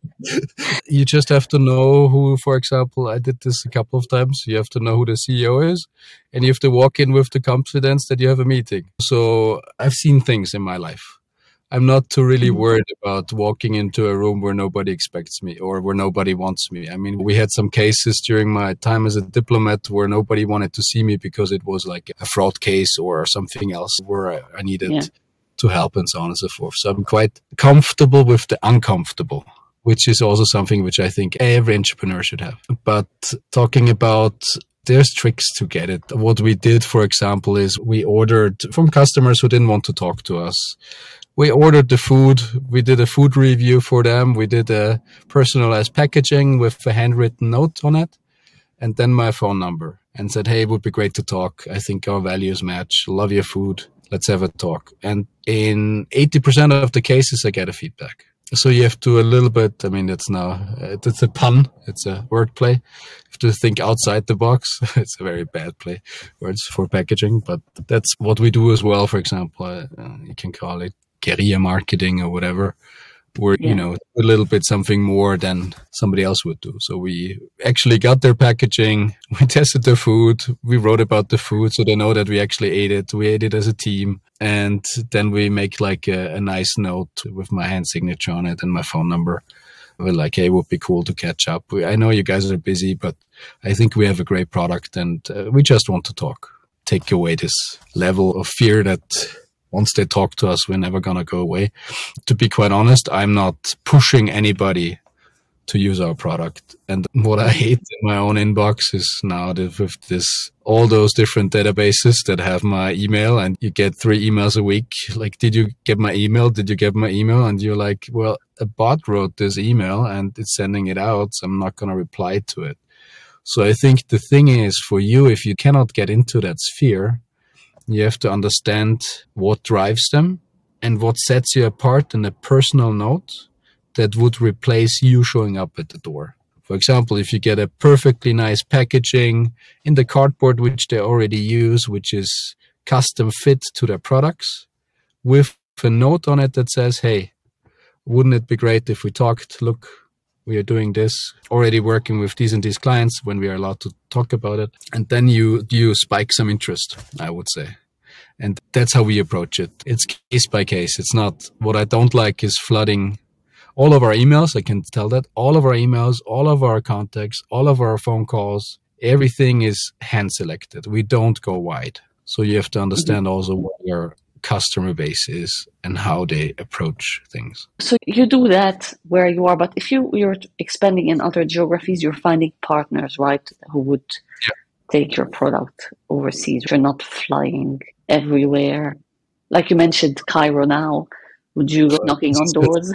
You just have to know who, for example, I did this a couple of times. You have to know who the C E O is, and you have to walk in with the confidence that you have a meeting. So I've seen things in my life. I'm not too really worried about walking into a room where nobody expects me or where nobody wants me. I mean, we had some cases during my time as a diplomat where nobody wanted to see me because it was like a fraud case or something else where I needed yeah. to help and so on and so forth. So I'm quite comfortable with the uncomfortable, which is also something which I think every entrepreneur should have. But talking about, there's tricks to get it. What we did, for example, is we ordered from customers who didn't want to talk to us. We ordered the food. We did a food review for them. We did a personalized packaging with a handwritten note on it, and then my phone number, and said, hey, it would be great to talk. I think our values match. Love your food. Let's have a talk. And in eighty percent of the cases, I get a feedback. So you have to a little bit, I mean, it's now, it's a pun. It's a wordplay. You have to think outside the box. It's a very bad play words for packaging, but that's what we do as well. For example, uh, you can call it guerrilla marketing or whatever, where, yeah. you know, a little bit something more than somebody else would do. So we actually got their packaging, we tested their food, we wrote about the food so they know that we actually ate it, we ate it as a team, and then we make like a, a nice note with my hand signature on it and my phone number. We're like, hey, it would be cool to catch up. We, I know you guys are busy, but I think we have a great product and uh, we just want to talk. Take away this level of fear that once they talk to us, we're never going to go away. To be quite honest, I'm not pushing anybody to use our product. And what I hate in my own inbox is now that with this, all those different databases that have my email, and you get three emails a week. Like, did you get my email? Did you get my email? And you're like, well, a bot wrote this email and it's sending it out, so I'm not going to reply to it. So I think the thing is, for you, if you cannot get into that sphere, you have to understand what drives them and what sets you apart in a personal note that would replace you showing up at the door. For example, if you get a perfectly nice packaging in the cardboard, which they already use, which is custom fit to their products, with a note on it that says, hey, wouldn't it be great if we talked? Look, we are doing this, already working with these and these clients when we are allowed to talk about it. And then you you spike some interest, I would say. And that's how we approach it. It's case by case. It's not, what I don't like is flooding all of our emails. I can tell that. All of our emails, all of our contacts, all of our phone calls, everything is hand selected. We don't go wide. So you have to understand mm-hmm. also what your customer base is and how they approach things. So you do that where you are, but if you, you're expanding in other geographies, you're finding partners, right, who would yeah. take your product overseas. You're not flying everywhere. Like you mentioned Cairo now. Would you go knocking on doors?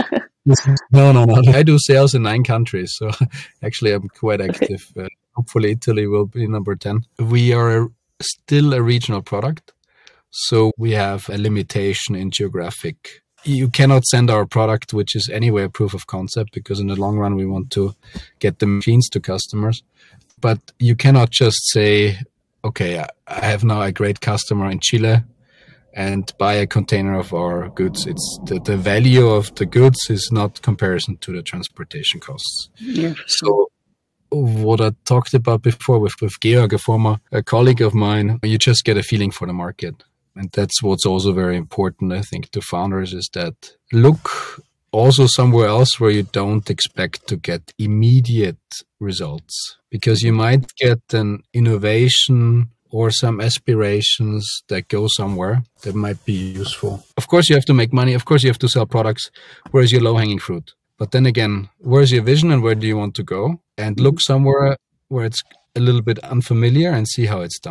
no, no, no. I do sales in nine countries, so actually I'm quite active. Okay. Uh, hopefully Italy will be number ten. We are still a regional product. So we have a limitation in geographic. You cannot send our product, which is anyway a proof of concept, because in the long run, we want to get the machines to customers. But you cannot just say, okay, I have now a great customer in Chile and buy a container of our goods. It's the, the value of the goods is not comparison to the transportation costs. Yeah. So what I talked about before with, with Georg, a former a colleague of mine, you just get a feeling for the market. And that's what's also very important, I think, to founders is that look also somewhere else where you don't expect to get immediate results, because you might get an innovation or some aspirations that go somewhere that might be useful. Of course, you have to make money. Of course, you have to sell products. Where's your low-hanging fruit? But then again, where's your vision and where do you want to go? And look somewhere where it's a little bit unfamiliar and see how it's done.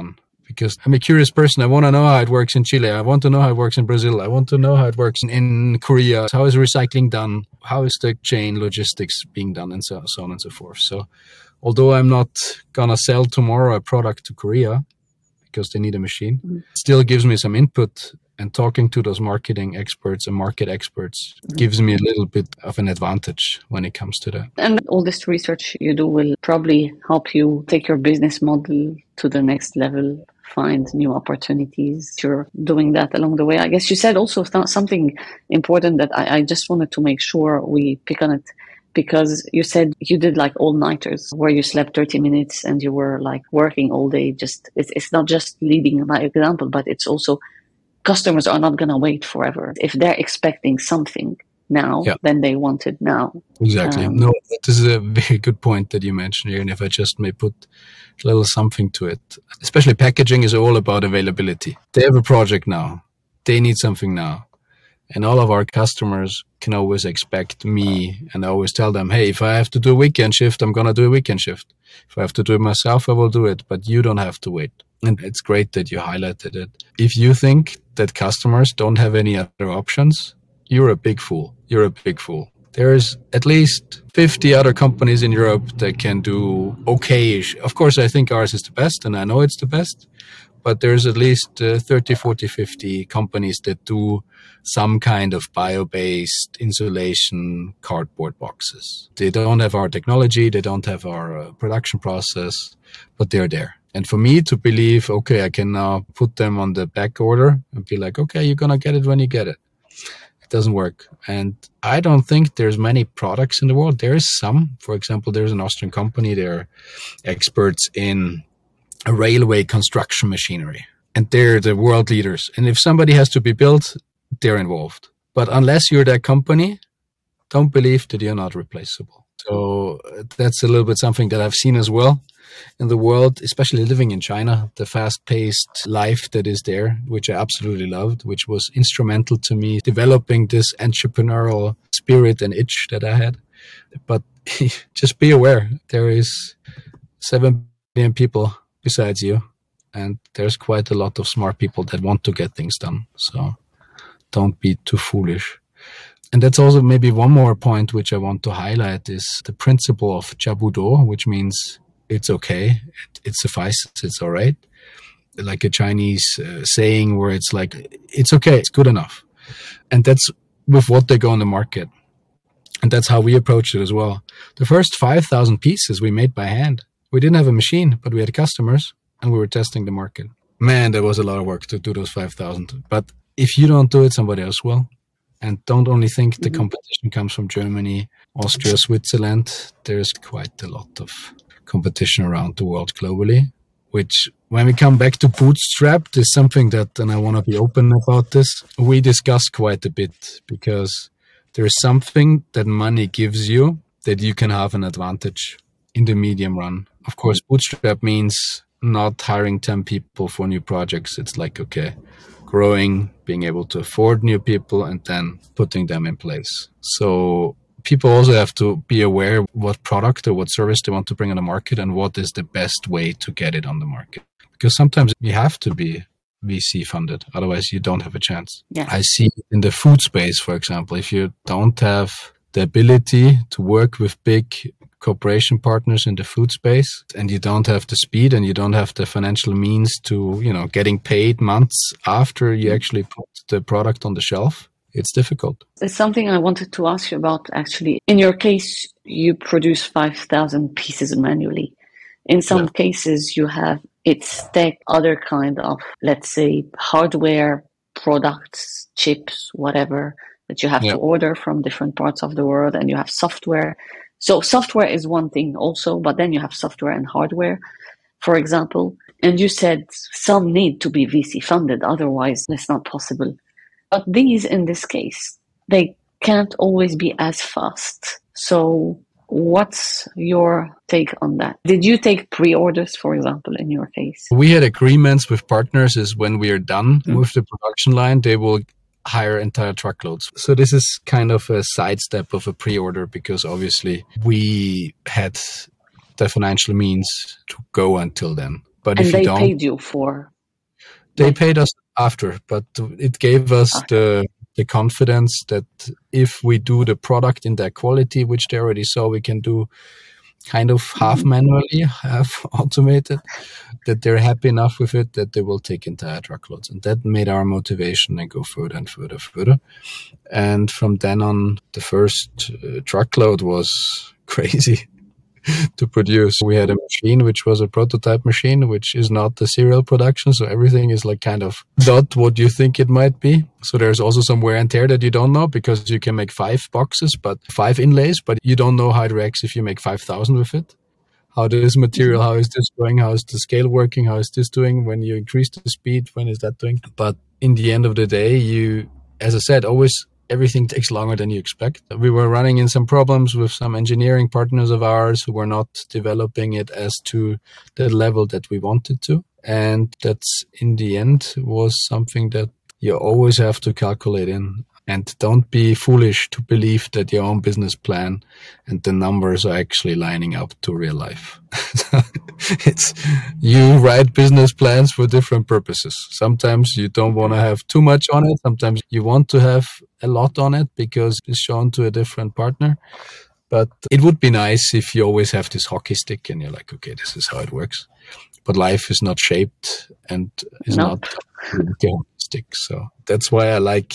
because I'm a curious person. I want to know how it works in Chile. I want to know how it works in Brazil. I want to know how it works in, in Korea. How is recycling done? How is the chain logistics being done, and so, so on and so forth. So although I'm not going to sell tomorrow a product to Korea because they need a machine, mm-hmm. it still gives me some input. And talking to those marketing experts and market experts mm-hmm. gives me a little bit of an advantage when it comes to that. And all this research you do will probably help you take your business model to the next level, find new opportunities. You're doing that along the way. I guess you said also th- something important that I, I just wanted to make sure we pick on it, because you said you did like all-nighters where you slept thirty minutes and you were like working all day. Just it's, it's not just leading by example, but it's also customers are not going to wait forever. If they're expecting something now, yeah. then they want it now. Exactly. Um, no, this is a very good point that you mentioned here. And if I just may put a little something to it, especially packaging is all about availability. They have a project now. They need something now. And all of our customers can always expect me, and I always tell them, hey, if I have to do a weekend shift, I'm going to do a weekend shift. If I have to do it myself, I will do it, but you don't have to wait. And it's great that you highlighted it. If you think that customers don't have any other options, you're a big fool. You're a big fool. There's at least fifty other companies in Europe that can do okay-ish. Of course, I think ours is the best, and I know it's the best. But there's at least uh, thirty, forty, fifty companies that do some kind of bio-based insulation cardboard boxes. They don't have our technology. They don't have our uh, production process, but they're there. And for me to believe, okay, I can now put them on the back order and be like, okay, you're going to get it when you get it. It doesn't work. And I don't think there's many products in the world. There is some. For example, there's an Austrian company. They're experts in a railway construction machinery. And they're the world leaders. And if somebody has to be built, they're involved. But unless you're that company, don't believe that you're not replaceable. So that's a little bit something that I've seen as well in the world, especially living in China, the fast-paced life that is there, which I absolutely loved, which was instrumental to me developing this entrepreneurial spirit and itch that I had. But just be aware, there is seven billion people besides you, and there's quite a lot of smart people that want to get things done. So don't be too foolish. And that's also maybe one more point which I want to highlight is the principle of Jiabuduo, which means it's okay, it, it suffices, it's all right. Like a Chinese uh, saying where it's like, it's okay, it's good enough. And that's with what they go on the market. And that's how we approached it as well. The first five thousand pieces we made by hand. We didn't have a machine, but we had customers and we were testing the market. Man, there was a lot of work to do those five thousand. But if you don't do it, somebody else will. And don't only think the competition comes from Germany, Austria, Switzerland. There's quite a lot of competition around the world globally, which when we come back to Bootstrap, is something that, and I want to be open about this, we discuss quite a bit because there's something that money gives you that you can have an advantage in the medium run. Of course, Bootstrap means not hiring ten people for new projects. It's like, okay, growing, being able to afford new people, and then putting them in place. So people also have to be aware what product or what service they want to bring on the market and what is the best way to get it on the market. Because sometimes you have to be V C funded, otherwise you don't have a chance. Yeah. I see in the food space, for example, if you don't have the ability to work with big cooperation partners in the food space, and you don't have the speed and you don't have the financial means to, you know, getting paid months after you actually put the product on the shelf, it's difficult. It's something I wanted to ask you about, actually. In your case, you produce five thousand pieces manually. In some yeah. cases, you have it's tech, other kind of, let's say, hardware products, chips, whatever, that you have yeah. to order from different parts of the world, and you have software. So software is one thing also, but then you have software and hardware, for example. And you said some need to be V C funded, otherwise it's not possible. But these, in this case, they can't always be as fast. So what's your take on that? Did you take pre-orders, for example, in your case? We had agreements with partners is when we are done mm-hmm. with the production line, they will hire entire truckloads. So this is kind of a sidestep of a pre-order because obviously we had the financial means to go until then. But and if they you don't, paid you for They paid us after, but it gave us the the confidence that if we do the product in that quality, which they already saw, we can do kind of half manually, half automated, that they're happy enough with it that they will take entire truckloads. And that made our motivation and go further and further, further. And from then on, the first uh, truckload was crazy to produce. We had a machine which was a prototype machine, which is not the serial production. So everything is like kind of not what you think it might be. So there's also some wear and tear that you don't know, because you can make five boxes, but five inlays, but you don't know how it reacts if you make five thousand with it. How this material, how is this going? How is the scale working? How is this doing? When you increase the speed, when is that doing? But in the end of the day, you, as I said, always everything takes longer than you expect. We were running in some problems with some engineering partners of ours who were not developing it as to the level that we wanted to. And that's in the end was something that you always have to calculate in. And don't be foolish to believe that your own business plan and the numbers are actually lining up to real life. It's you write business plans for different purposes. Sometimes you don't want to have too much on it. Sometimes you want to have a lot on it because it's shown to a different partner. But it would be nice if you always have this hockey stick and you're like, okay, this is how it works. But life is not shaped and is no. not a hockey stick. So that's why I like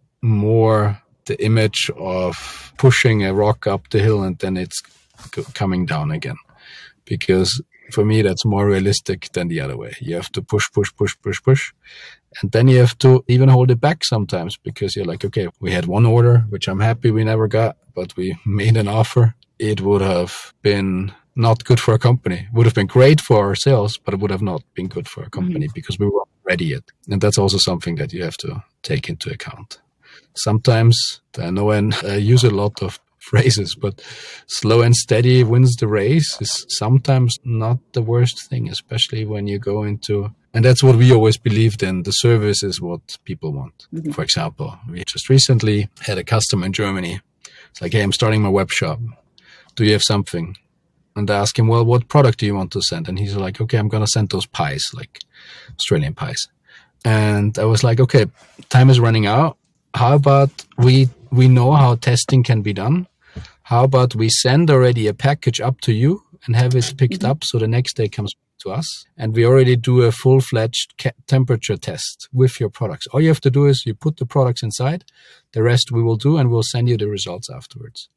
more the image of pushing a rock up the hill and then it's coming down again. Because for me, that's more realistic than the other way. You have to push, push, push, push, push. And then you have to even hold it back sometimes because you're like, okay, we had one order, which I'm happy we never got, but we made an offer. It would have been not good for a company. It would have been great for our sales, but it would have not been good for a company mm-hmm. because we weren't ready yet. And that's also something that you have to take into account. Sometimes, I know I uh, use a lot of phrases, but slow and steady wins the race is sometimes not the worst thing, especially when you go into, and that's what we always believed in, the service is what people want. Mm-hmm. For example, we just recently had a customer in Germany. It's like, hey, I'm starting my web shop. Do you have something? And I ask him, well, what product do you want to send? And he's like, okay, I'm going to send those pies, like Australian pies. And I was like, okay, time is running out. How about we we know how testing can be done? How about we send already a package up to you and have it picked mm-hmm. up so the next day comes to us? And we already do a full-fledged ca- temperature test with your products. All you have to do is you put the products inside. The rest we will do and we'll send you the results afterwards.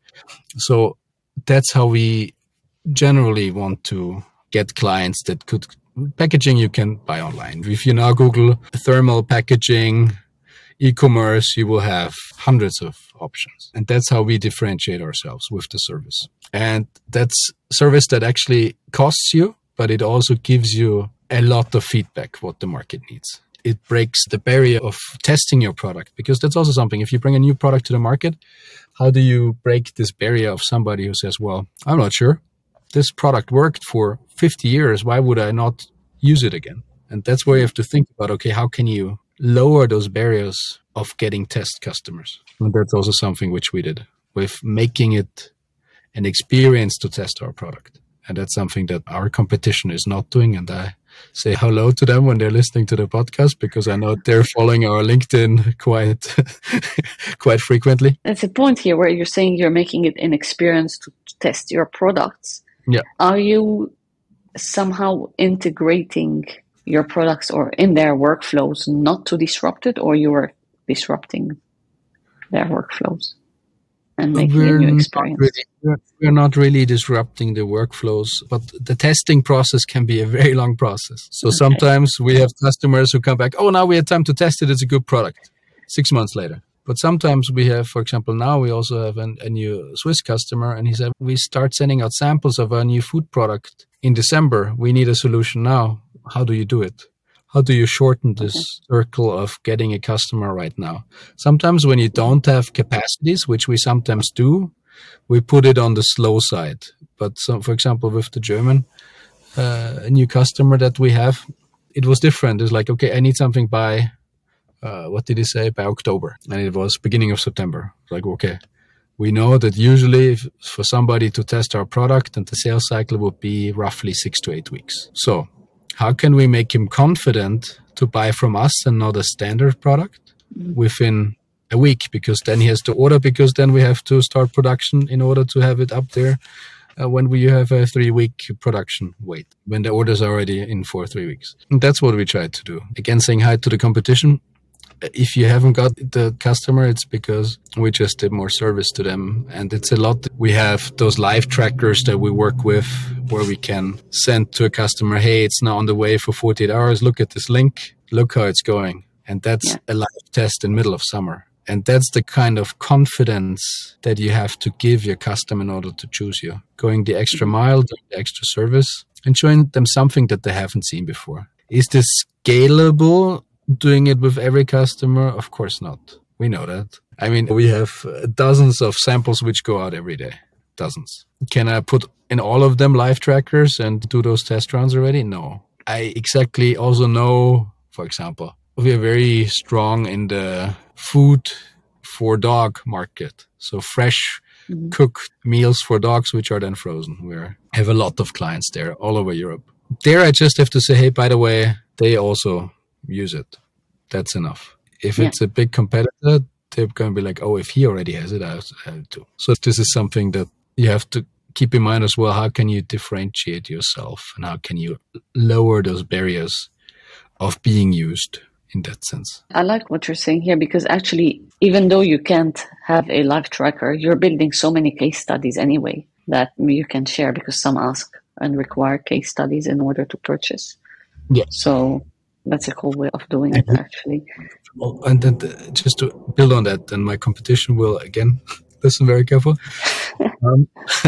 So that's how we generally want to get clients that could... Packaging you can buy online. If you now Google thermal packaging, e-commerce, you will have hundreds of options. And that's how we differentiate ourselves with the service. And that's service that actually costs you, but it also gives you a lot of feedback what the market needs. It breaks the barrier of testing your product, because that's also something. If you bring a new product to the market, how do you break this barrier of somebody who says, well, I'm not sure. This product worked for fifty years. Why would I not use it again? And that's where you have to think about, okay, how can you lower those barriers of getting test customers? And that's also something which we did with making it an experience to test our product. And that's something that our competition is not doing. And I say hello to them when they're listening to the podcast, because I know they're following our LinkedIn quite, quite frequently. That's a point here where you're saying you're making it an experience to test your products. Yeah. Are you somehow integrating your products or in their workflows not to disrupt it, or you are disrupting their workflows and making we're a new experience? Not really, we're, we're not really disrupting the workflows, but the testing process can be a very long process. So okay. Sometimes we have customers who come back, oh, now we had time to test it. It's a good product. Six months later. But sometimes we have, for example, now we also have an, a new Swiss customer, and he said, we start sending out samples of our new food product in December. We need a solution now. How do you do it? How do you shorten this okay. circle of getting a customer right now? Sometimes when you don't have capacities, which we sometimes do, we put it on the slow side. But so, for example, with the German, uh, a new customer that we have, it was different. It's like, okay, I need something by... Uh, what did he say? By October. And it was beginning of September. Like, okay, we know that usually if, for somebody to test our product, and the sales cycle would be roughly six to eight weeks. So how can we make him confident to buy from us and not a standard product mm-hmm. within a week, because then he has to order, because then we have to start production in order to have it up there uh, when we have a three-week production wait, when the orders are already in for three weeks. And that's what we try to do. Again, saying hi to the competition. If you haven't got the customer, it's because we just did more service to them. And it's a lot. We have those live trackers that we work with where we can send to a customer, hey, it's now on the way for forty-eight hours. Look at this link. Look how it's going. And that's yeah. a live test in the middle of summer. And that's the kind of confidence that you have to give your customer in order to choose you. Going the extra mile, doing the extra service, and showing them something that they haven't seen before. Is this scalable? Doing it with every customer? Of course not. We know that. I mean, we have dozens of samples which go out every day. Dozens. Can I put in all of them live trackers and do those test runs already? No. I exactly also know, for example, we are very strong in the food for dog market. So fresh mm-hmm. cooked meals for dogs, which are then frozen. We have a lot of clients there all over Europe. There I just have to say, hey, by the way, they also use it. That's enough. If yeah. it's a big competitor, they're going to be like, oh, if he already has it, I have to. So this is something that you have to keep in mind as well. How can you differentiate yourself and how can you lower those barriers of being used in that sense? I like what you're saying here, because actually, even though you can't have a live tracker, you're building so many case studies anyway that you can share, because some ask and require case studies in order to purchase. Yeah. So that's a cool way of doing it, actually. Well, and then the, just to build on that, and my competition will, again, listen very careful. um,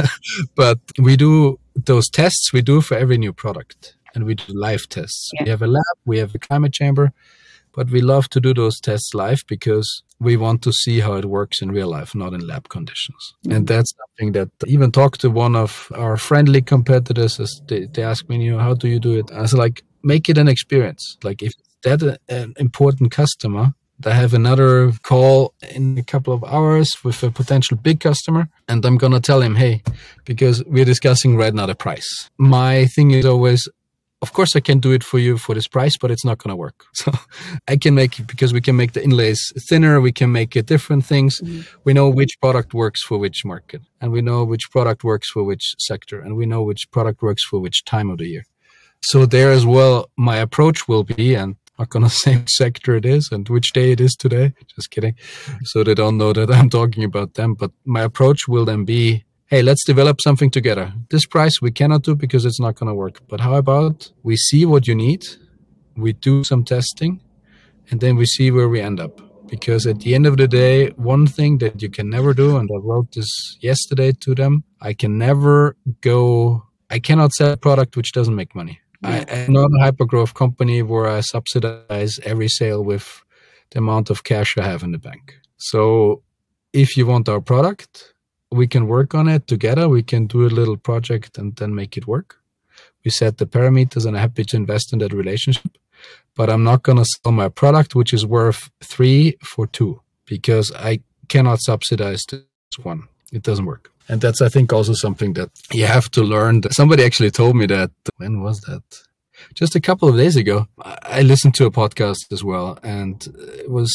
but we do those tests, we do for every new product. And we do live tests. Yeah. We have a lab, we have a climate chamber, but we love to do those tests live because we want to see how it works in real life, not in lab conditions. Mm-hmm. And that's something that I even talked to one of our friendly competitors. As they, they asked me, you know, how do you do it? I was like, make it an experience. Like if that's a, an important customer, I have another call in a couple of hours with a potential big customer, and I'm going to tell him, hey, because we're discussing right now the price. My thing is always, of course, I can do it for you for this price, but it's not going to work. So I can make it because we can make the inlays thinner. We can make it different things. Mm-hmm. We know which product works for which market, and we know which product works for which sector, and we know which product works for which time of the year. So there as well, my approach will be, and I'm not going to say which sector it is and which day it is today. Just kidding. So they don't know that I'm talking about them. But my approach will then be, hey, let's develop something together. This price we cannot do because it's not going to work. But how about we see what you need, we do some testing, and then we see where we end up. Because at the end of the day, one thing that you can never do, and I wrote this yesterday to them, I can never go, I cannot sell a product which doesn't make money. I am not a hypergrowth company where I subsidize every sale with the amount of cash I have in the bank. So if you want our product, we can work on it together. We can do a little project and then make it work. We set the parameters and I'm happy to invest in that relationship. But I'm not going to sell my product, which is worth three for two, because I cannot subsidize this one. It doesn't work. And that's, I think, also something that you have to learn. Somebody actually told me that, when was that? Just a couple of days ago. I listened to a podcast as well, and it was,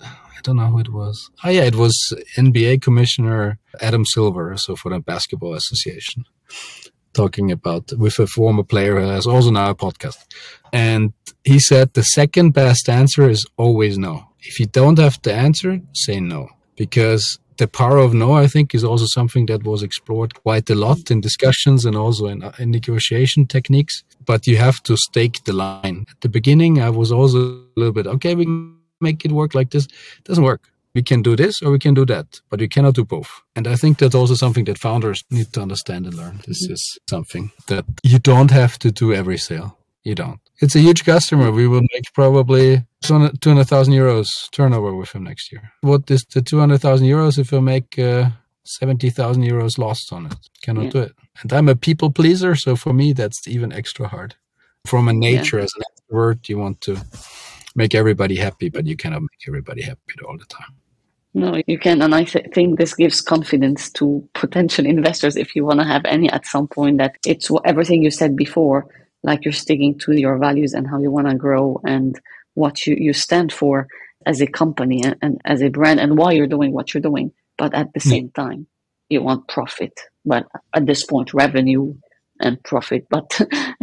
I don't know who it was. Oh yeah, it was N B A Commissioner Adam Silver, so for the Basketball Association, talking about with a former player who has also now a podcast. And he said the second best answer is always no. If you don't have the answer, say no. Because the power of no, I think, is also something that was explored quite a lot in discussions and also in, in negotiation techniques. But you have to stake the line. At the beginning, I was also a little bit, okay, we can make it work like this. It doesn't work. We can do this or we can do that, but we cannot do both. And I think that's also something that founders need to understand and learn. This mm-hmm. is something that you don't have to do every sale. You don't. It's a huge customer. We will make probably two hundred thousand euros turnover with him next year. What is the two hundred thousand euros if I make uh, seventy thousand euros lost on it? Cannot yeah. do it. And I'm a people pleaser, so for me, that's even extra hard. From a nature, yeah. as an extrovert, you want to make everybody happy, but you cannot make everybody happy all the time. No, you can. And I th- think this gives confidence to potential investors if you want to have any at some point, that it's everything you said before, like you're sticking to your values and how you want to grow and what you, you stand for as a company and, and as a brand and why you're doing what you're doing. But at the same yeah. time, you want profit. But at this point, revenue and profit, but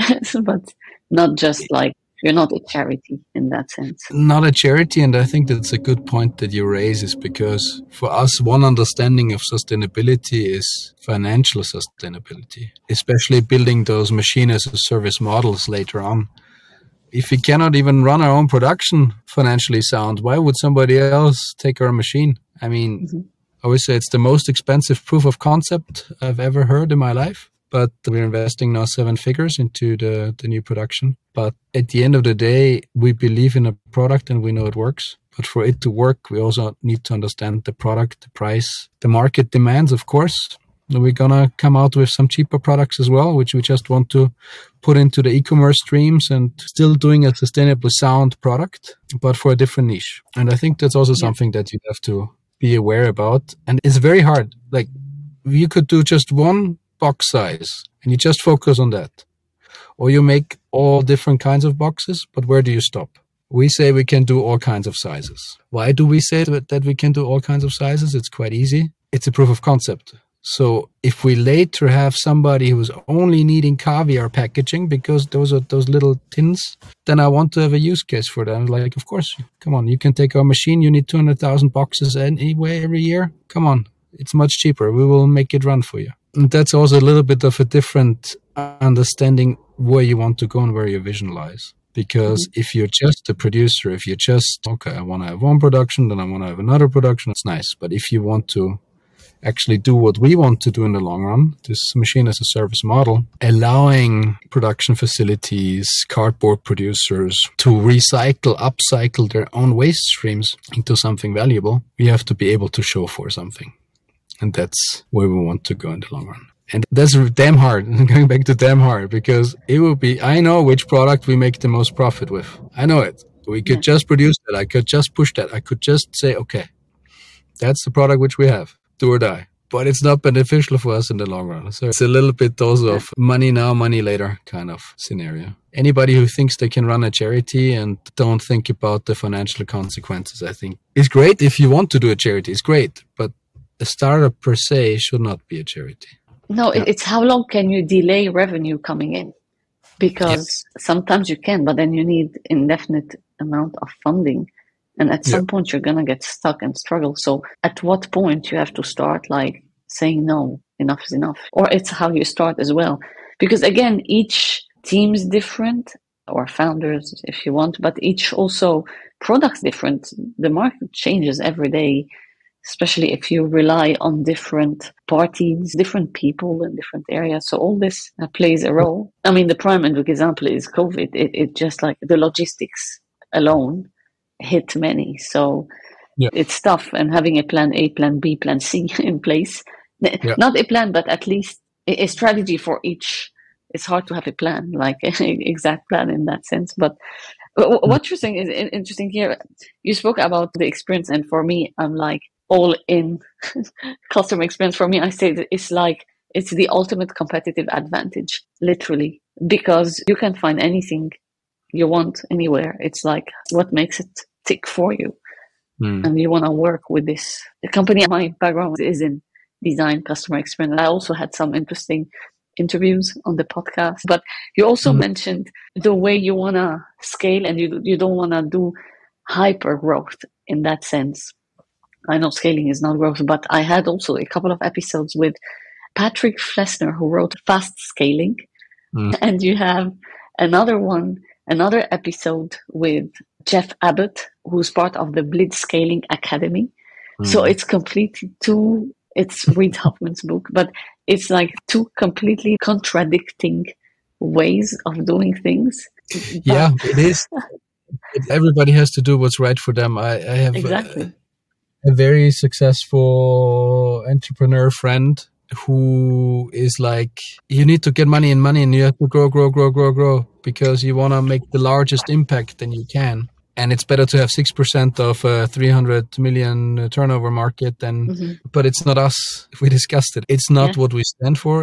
but not just like, you're not a charity in that sense. Not a charity, and I think that's a good point that you raise, is because for us, one understanding of sustainability is financial sustainability, especially building those machine as a service models later on. If we cannot even run our own production financially sound, why would somebody else take our machine? I mean, mm-hmm. I always say it's the most expensive proof of concept I've ever heard in my life. But we're investing now seven figures into the, the new production. But at the end of the day, we believe in a product and we know it works. But for it to work, we also need to understand the product, the price, the market demands, of course. We're going to come out with some cheaper products as well, which we just want to put into the e-commerce streams and still doing a sustainably sound product, but for a different niche. And I think that's also yeah. something that you have to be aware about. And it's very hard. Like, you could do just one box size and you just focus on that, or you make all different kinds of boxes, but where do you stop? We say we can do all kinds of sizes. Why do we say that we can do all kinds of sizes? It's quite easy. It's a proof of concept. So if we later have somebody who's only needing caviar packaging because those are those little tins, then I want to have a use case for them. Like, of course, come on, you can take our machine. You need two hundred thousand boxes anyway every year. Come on, it's much cheaper. We will make it run for you. And that's also a little bit of a different understanding where you want to go and where your vision lies. Because mm-hmm. if you're just a producer, if you're just, okay, I want to have one production, then I want to have another production, it's nice. But if you want to actually do what we want to do in the long run, this machine as a service model, allowing production facilities, cardboard producers to recycle, upcycle their own waste streams into something valuable, we have to be able to show for something. And that's where we want to go in the long run. And that's damn hard, going back to damn hard, because it will be, I know which product we make the most profit with. I know it. We could yeah. just produce that. I could just push that. I could just say, okay, that's the product which we have, do or die. But it's not beneficial for us in the long run. So it's a little bit also of money now, money later kind of scenario. Anybody who thinks they can run a charity and don't think about the financial consequences, I think, is great. If you want to do a charity, it's great. But a startup per se should not be a charity. No, yeah. It's how long can you delay revenue coming in? Because yeah. sometimes you can, but then you need indefinite amount of funding. And at some yeah. point you're going to get stuck and struggle. So at what point you have to start like saying, no, enough is enough. Or it's how you start as well. Because again, each team is different, or founders if you want, but each also product's different. The market changes every day, especially if you rely on different parties, different people in different areas. So all this uh, plays a role. I mean, the prime example is COVID. It, it just like the logistics alone hit many. So yeah. it's tough. And having a plan A, plan B, plan C in place, yeah. not a plan, but at least a, a strategy for each. It's hard to have a plan, like an exact plan in that sense. But what you're saying is interesting here. You spoke about the experience. And for me, I'm like, all in customer experience. For me, I say that it's like, it's the ultimate competitive advantage, literally, because you can find anything you want anywhere. It's like what makes it tick for you. Mm. And you want to work with this. The company, my background is in design, customer experience. I also had some interesting interviews on the podcast, but you also mm. mentioned the way you want to scale and you, you don't want to do hyper growth in that sense. I know scaling is not growth, but I had also a couple of episodes with Patrick Flessner, who wrote Fast Scaling. Mm. And you have another one, another episode with Jeff Abbott, who's part of the Blitz Scaling Academy. Mm. So it's completely two, it's Reid Hoffman's book, but it's like two completely contradicting ways of doing things. Yeah, but it is. Everybody has to do what's right for them. I, I have exactly. Uh, a very successful entrepreneur friend who is like, you need to get money and money and you have to grow, grow, grow, grow, grow because you want to make the largest impact than you can. And it's better to have six percent of a three hundred million turnover market than, mm-hmm. but it's not us. We discussed it. It's not yeah. what we stand for.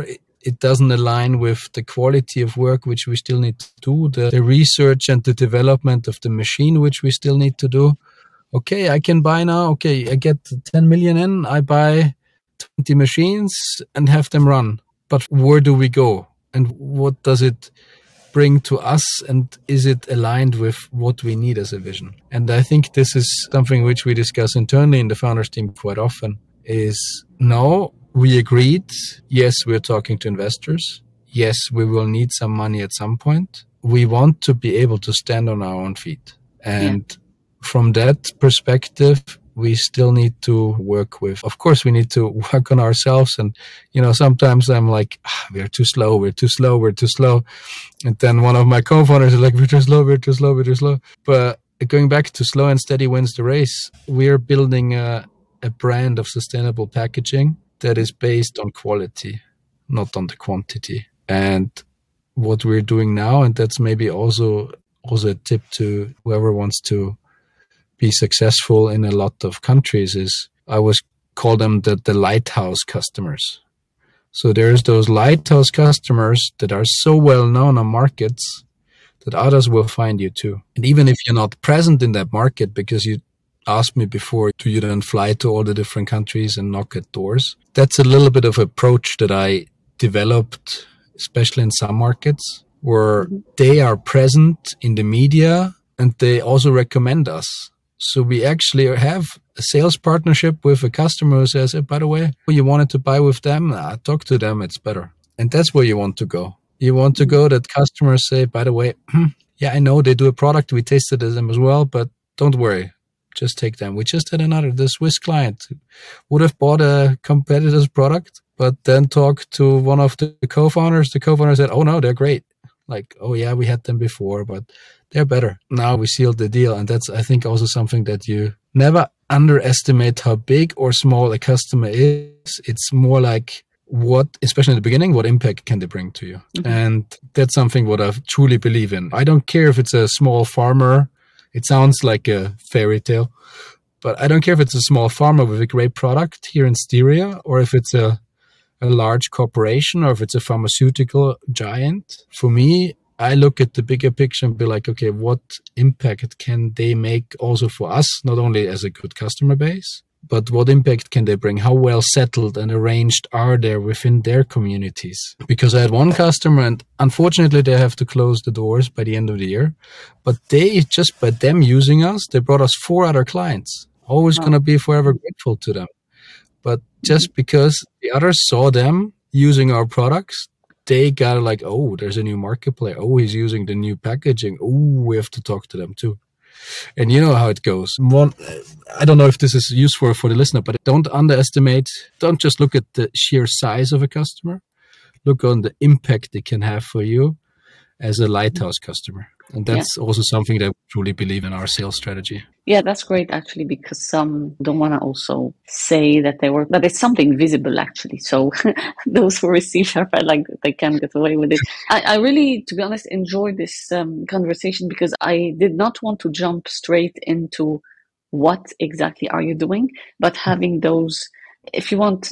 it doesn't align with the quality of work which we still need to do, the, the research and the development of the machine which we still need to do. Okay, I can buy now. Okay, I get ten million in. I buy twenty machines and have them run. But where do we go? And what does it bring to us? And is it aligned with what we need as a vision? And I think this is something which we discuss internally in the founders team quite often is no, we agreed. Yes, we're talking to investors. Yes, we will need some money at some point. We want to be able to stand on our own feet. And yeah. From that perspective, we still need to work with, of course, we need to work on ourselves. And, you know, sometimes I'm like, ah, we're too slow, we're too slow, we're too slow. And then one of my co-founders is like, we're too slow, we're too slow, we're too slow. But going back to slow and steady wins the race, we're building a, a brand of sustainable packaging that is based on quality, not on the quantity. And what we're doing now, and that's maybe also, also a tip to whoever wants to be successful in a lot of countries, is I always call them the, the lighthouse customers. So there's those lighthouse customers that are so well known on markets that others will find you too. And even if you're not present in that market, because you asked me before, do you then fly to all the different countries and knock at doors? That's a little bit of approach that I developed, especially in some markets, where they are present in the media and they also recommend us. So we actually have a sales partnership with a customer who says, hey, by the way, you wanted to buy with them? Nah, talk to them. It's better. And that's where you want to go. You want to go that customers say, by the way, yeah, I know they do a product. We tasted them as well, but don't worry. Just take them. We just had another, the Swiss client who would have bought a competitor's product, but then talked to one of the co-founders. The co-founder said, oh no, they're great. Like, oh yeah, we had them before, but they're better. Now we sealed the deal. And that's, I think, also something that you never underestimate how big or small a customer is. It's more like what, especially in the beginning, what impact can they bring to you? Mm-hmm. And that's something what I truly believe in. I don't care if it's a small farmer. It sounds like a fairy tale, but I don't care if it's a small farmer with a great product here in Styria, or if it's a a large corporation, or if it's a pharmaceutical giant. For me, I look at the bigger picture and be like, okay, what impact can they make also for us, not only as a good customer base, but what impact can they bring? How well settled and arranged are they within their communities? Because I had one customer, and unfortunately they have to close the doors by the end of the year, but they, just by them using us, they brought us four other clients. Always oh. going to be forever grateful to them. But just because the others saw them using our products, they got like, oh, there's a new market player. Oh, he's using the new packaging. Oh, we have to talk to them too. And you know how it goes. One, I don't know if this is useful for the listener, but don't underestimate, don't just look at the sheer size of a customer. Look on the impact they can have for you as a lighthouse customer. And that's yeah. also something that we truly believe in our sales strategy. Yeah, that's great, actually, because some don't want to also say that they work, but it's something visible, actually. So those who receive are like they can get away with it. I, I really, to be honest, enjoyed this um, conversation because I did not want to jump straight into what exactly are you doing, but having those, if you want,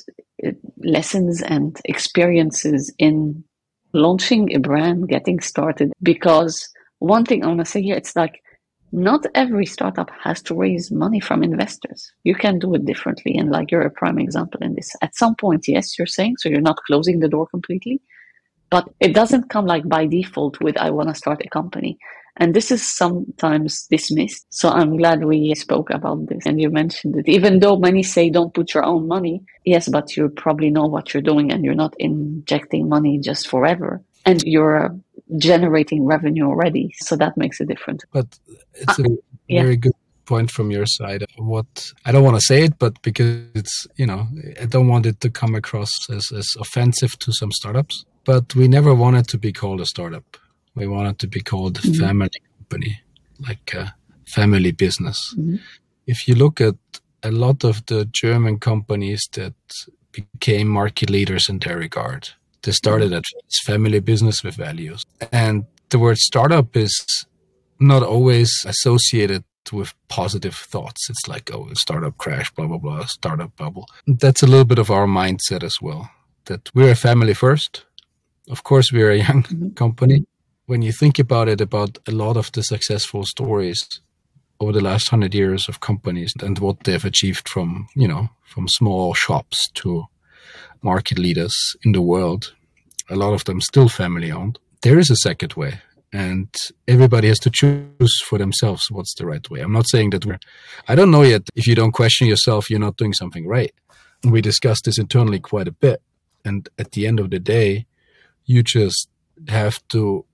lessons and experiences in launching a brand, getting started. Because one thing I want to say here, it's like, not every startup has to raise money from investors. You can do it differently. And like, you're a prime example in this. At some point, yes, you're saying, so you're not closing the door completely, but it doesn't come like by default with, I want to start a company. And this is sometimes dismissed. So I'm glad we spoke about this and you mentioned it. Even though many say don't put your own money. Yes, but you probably know what you're doing and you're not injecting money just forever. And you're generating revenue already. So that makes a difference. But it's a uh, very yeah. good point from your side. What I don't want to say it, but because it's, you know, I don't want it to come across as, as offensive to some startups. But we never wanted to be called a startup. We wanted to be called a mm-hmm. family company, like a family business. Mm-hmm. If you look at a lot of the German companies that became market leaders in their regard, they started as family business with values. And the word startup is not always associated with positive thoughts. It's like, oh, a startup crash, blah, blah, blah, startup bubble. That's a little bit of our mindset as well, that we're a family first. Of course, we're a young Mm-hmm. company. When you think about it, about a lot of the successful stories over the last hundred years of companies and what they've achieved from, you know, from small shops to market leaders in the world, a lot of them still family owned. There is a second way, and everybody has to choose for themselves what's the right way. I'm not saying that we're, I don't know yet. If you don't question yourself, you're not doing something right. We discussed this internally quite a bit. And at the end of the day, you just have to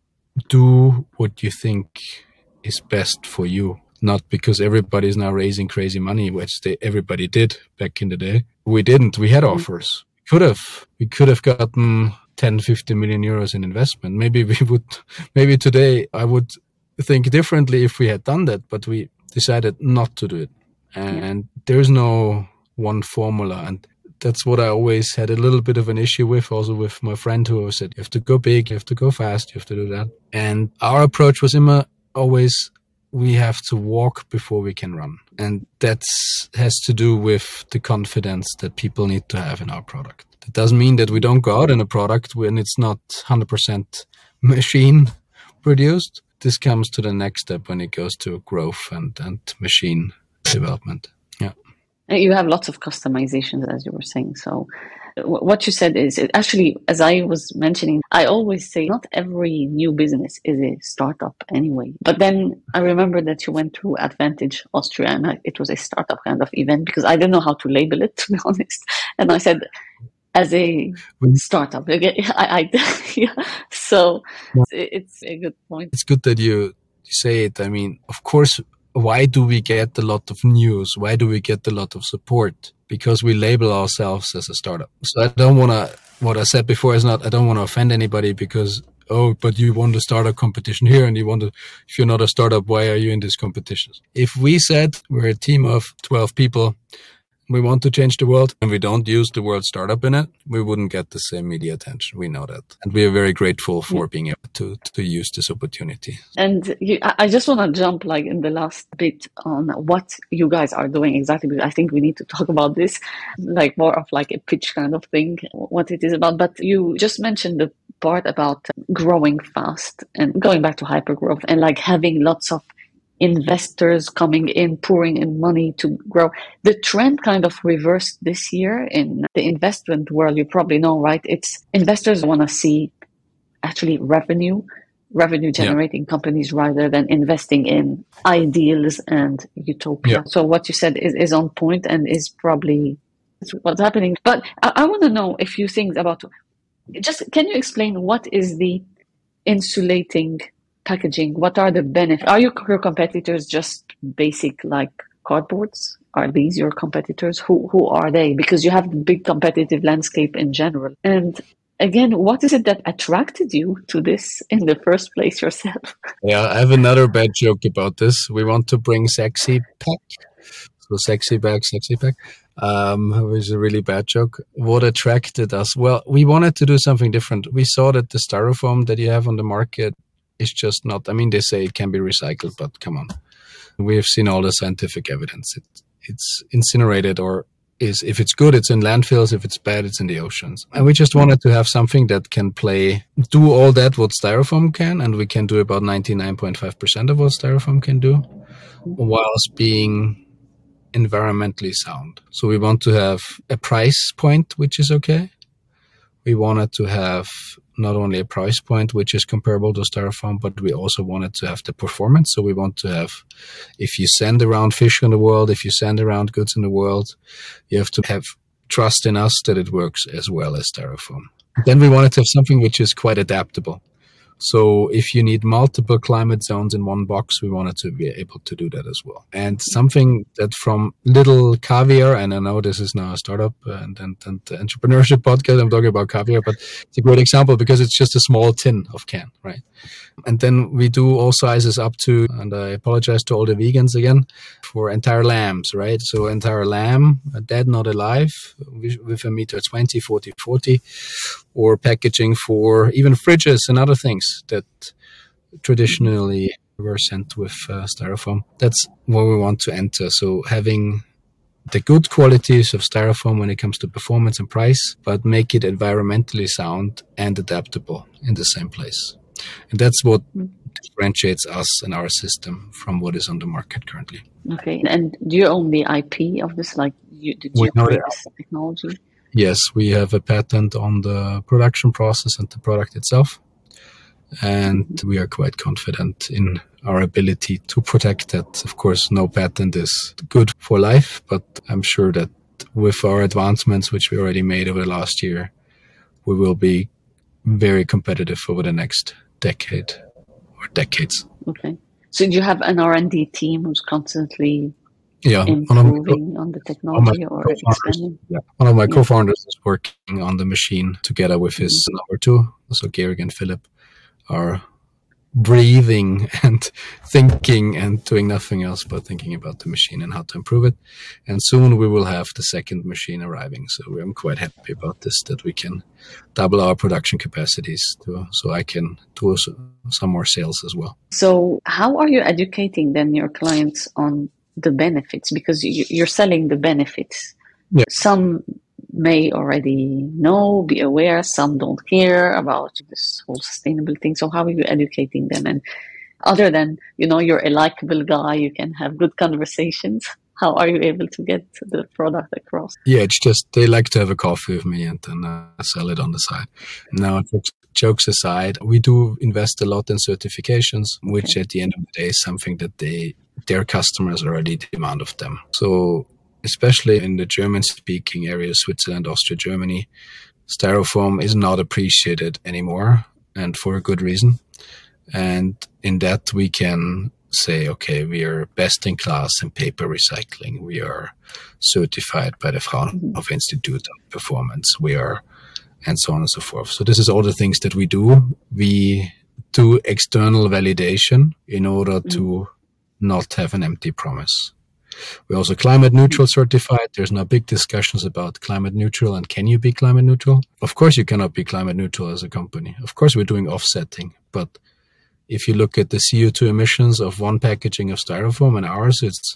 do what you think is best for you. Not because everybody's now raising crazy money, which they, everybody did back in the day. We didn't. We had offers. Could have. We could have gotten ten, fifteen million euros in investment. Maybe we would, maybe today I would think differently if we had done that, but we decided not to do it. And yeah. There's no one formula. And that's what I always had a little bit of an issue with, also with my friend who said, you have to go big, you have to go fast, you have to do that. And our approach was immer always, we have to walk before we can run. And that has to do with the confidence that people need to have in our product. It doesn't mean that we don't go out in a product when it's not one hundred percent machine produced. This comes to the next step when it goes to growth and, and machine development. Yeah. You have lots of customizations, as you were saying. So what you said is actually, as I was mentioning, I always say not every new business is a startup anyway. But then I remember that you went through Advantage Austria, and it was a startup kind of event because I didn't know how to label it, to be honest. And I said, as a startup, I, I, yeah. So it's a good point. It's good that you say it. I mean, of course, why do we get a lot of news? Why do we get a lot of support? Because we label ourselves as a startup. So I don't want to, what I said before is not, I don't want to offend anybody because, oh, but you want to start a competition here and you want to, if you're not a startup, why are you in these competitions? If we said we're a team of twelve people, we want to change the world, and we don't use the word startup in it, we wouldn't get the same media attention. We know that. And we are very grateful for being able to, to use this opportunity. And you, I just want to jump like in the last bit on what you guys are doing exactly, because I think we need to talk about this, like more of like a pitch kind of thing, what it is about. But you just mentioned the part about growing fast and going back to hypergrowth and like having lots of investors coming in, pouring in money to grow. The trend kind of reversed this year in the investment world. You probably know, right? It's investors want to see actually revenue, revenue generating yeah. companies rather than investing in ideals and utopia. Yeah. So what you said is, is on point and is probably what's happening. But I, I want to know a few things about, just can you explain what is the insulating packaging? What are the benefits? Are your, your competitors just basic like cardboards? Are these your competitors? Who who are they? Because you have the big competitive landscape in general. And again, what is it that attracted you to this in the first place yourself? Yeah, I have another bad joke about this. We want to bring sexy pack. So sexy bag, sexy pack. Um, it was a really bad joke. What attracted us? Well, we wanted to do something different. We saw that the styrofoam that you have on the market is just not, I mean, they say it can be recycled, but come on. We have seen all the scientific evidence. It, it's incinerated or is, if it's good, it's in landfills. If it's bad, it's in the oceans. And we just wanted to have something that can play, do all that what styrofoam can. And we can do about ninety-nine point five percent of what styrofoam can do, whilst being environmentally sound. So we want to have a price point, which is okay. We wanted to have not only a price point, which is comparable to styrofoam, but we also wanted to have the performance. So we want to have, if you send around fish in the world, if you send around goods in the world, you have to have trust in us that it works as well as styrofoam. Then we wanted to have something which is quite adaptable. So if you need multiple climate zones in one box, we wanted to be able to do that as well. And something that from little caviar, and I know this is now a startup and, and, and entrepreneurship podcast, I'm talking about caviar, but it's a great example because it's just a small tin of can, right? And then we do all sizes up to, and I apologize to all the vegans again, for entire lambs, right? So entire lamb, dead, not alive, with a meter twenty, forty, forty, or packaging for even fridges and other things that traditionally were sent with uh, styrofoam. That's where we want to enter. So having the good qualities of styrofoam when it comes to performance and price, but make it environmentally sound and adaptable in the same place. And that's what differentiates us and our system from what is on the market currently. Okay. And do you own the I P of this? Like, you, did you create this technology? Yes, we have a patent on the production process and the product itself. And we are quite confident in our ability to protect that. Of course, no patent is good for life, but I'm sure that with our advancements, which we already made over the last year, we will be very competitive over the next decade or decades. Okay. So do you have an R and D team who's constantly yeah, improving on the technology or expanding? Yeah. One of my yeah. co-founders is working on the machine together with his mm-hmm. number two, so Georg and Philip, are breathing and thinking and doing nothing else but thinking about the machine and how to improve it. And soon we will have the second machine arriving. So I'm quite happy about this, that we can double our production capacities to, so I can do some more sales as well. So how are you educating then your clients on the benefits? Because you're selling the benefits. Yeah. Some may already know, be aware, some don't care about this whole sustainable thing. So how are you educating them? And other than, you know, you're a likable guy, you can have good conversations, how are you able to get the product across? Yeah, it's just they like to have a coffee with me and then uh, sell it on the side. Now, jokes aside, we do invest a lot in certifications, which okay. at the end of the day is something that they their customers already demand of them. So especially in the German-speaking areas, Switzerland, Austria, Germany, styrofoam is not appreciated anymore, and for a good reason. And in that, we can say, okay, we are best in class in paper recycling. We are certified by the Fraunhofer Institute of Performance. We are, and so on and so forth. So this is all the things that we do. We do external validation in order to not have an empty promise. We're also climate neutral certified. There's no big discussions about climate neutral and can you be climate neutral? Of course, you cannot be climate neutral as a company. Of course, we're doing offsetting. But if you look at the C O two emissions of one packaging of styrofoam and ours, it's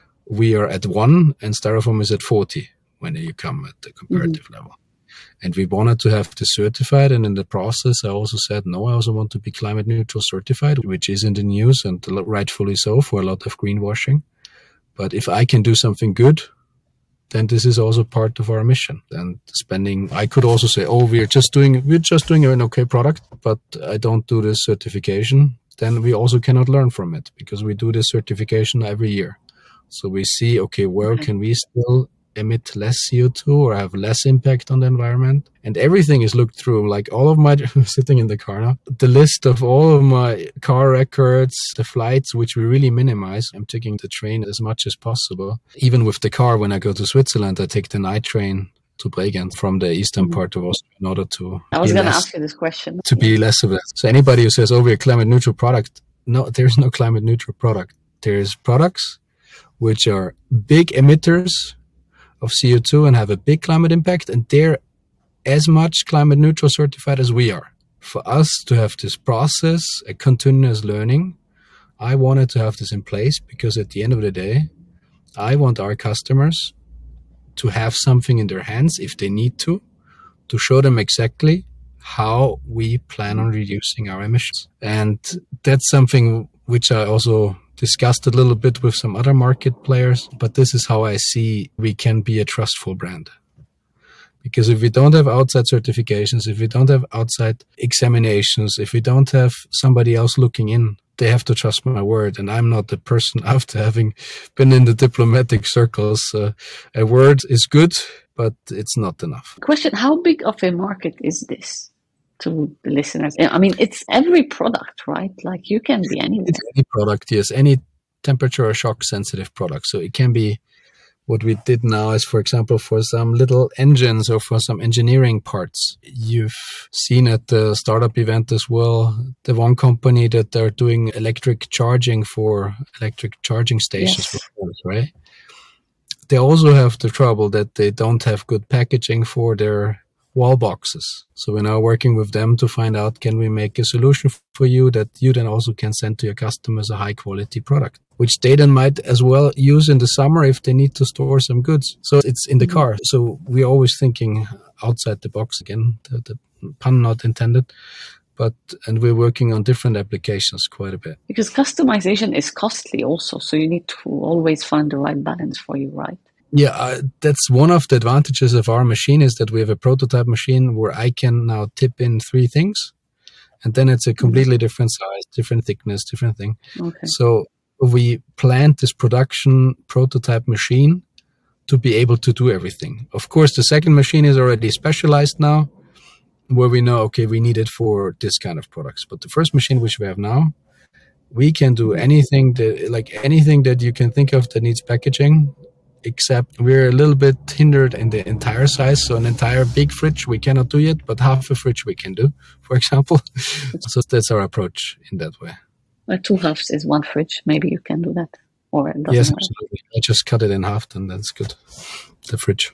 we are at one and styrofoam is at forty when you come at the comparative mm-hmm. level. And we wanted to have this certified. And in the process, I also said, no, I also want to be climate neutral certified, which is in the news and rightfully so for a lot of greenwashing. But if I can do something good, then this is also part of our mission. And spending, I could also say, oh, we're just doing, we're just doing an okay product, but I don't do this certification. Then we also cannot learn from it because we do this certification every year. So we see, okay, where okay. can we still emit less C O two or have less impact on the environment? And everything is looked through, like all of my, sitting in the car now, the list of all of my car records, the flights, which we really minimize. I'm taking the train as much as possible. Even with the car, when I go to Switzerland, I take the night train to Bregenz from the eastern mm-hmm. part of Austria in order to I was going to ask you this question. To be less of that. So anybody who says, oh, we're a climate neutral product, no, there's no climate neutral product. There's products which are big emitters of C O two and have a big climate impact, and they're as much climate neutral certified as we are. For us to have this process, a continuous learning, I wanted to have this in place because at the end of the day, I want our customers to have something in their hands if they need to, to show them exactly how we plan on reducing our emissions. And that's something which I also discussed a little bit with some other market players, but this is how I see we can be a trustful brand. Because if we don't have outside certifications, if we don't have outside examinations, if we don't have somebody else looking in, they have to trust my word. And I'm not the person, after having been in the diplomatic circles, uh, a word is good, but it's not enough. Question, how big of a market is this? To the listeners, I mean, it's every product, right? Like you can be anywhere. It's any product, yes, any temperature or shock sensitive product. So it can be what we did now is, for example, for some little engines or for some engineering parts. You've seen at the startup event as well, the one company that they're doing electric charging for electric charging stations, yes. for cars, right? They also have the trouble that they don't have good packaging for their wall boxes. So we're now working with them to find out, can we make a solution for you that you then also can send to your customers a high quality product, which they then might as well use in the summer if they need to store some goods. So it's in the car. So we're always thinking outside the box again, the, the pun not intended. But, and we're working on different applications quite a bit. Because customization is costly also. So you need to always find the right balance for you, right? Yeah, uh, that's one of the advantages of our machine, is that we have a prototype machine where I can now tip in three things. And then it's a completely different size, different thickness, different thing. Okay. So we planned this production prototype machine to be able to do everything. Of course, the second machine is already specialized now, where we know, okay, we need it for this kind of products. But the first machine which we have now, we can do anything that, like anything that you can think of that needs packaging, except we're a little bit hindered in the entire size. So an entire big fridge we cannot do yet, but half a fridge we can do, for example. So that's our approach in that way. Like two halves is one fridge. Maybe you can do that. Or it doesn't yes, matter. Absolutely. I just cut it in half, then that's good. The fridge.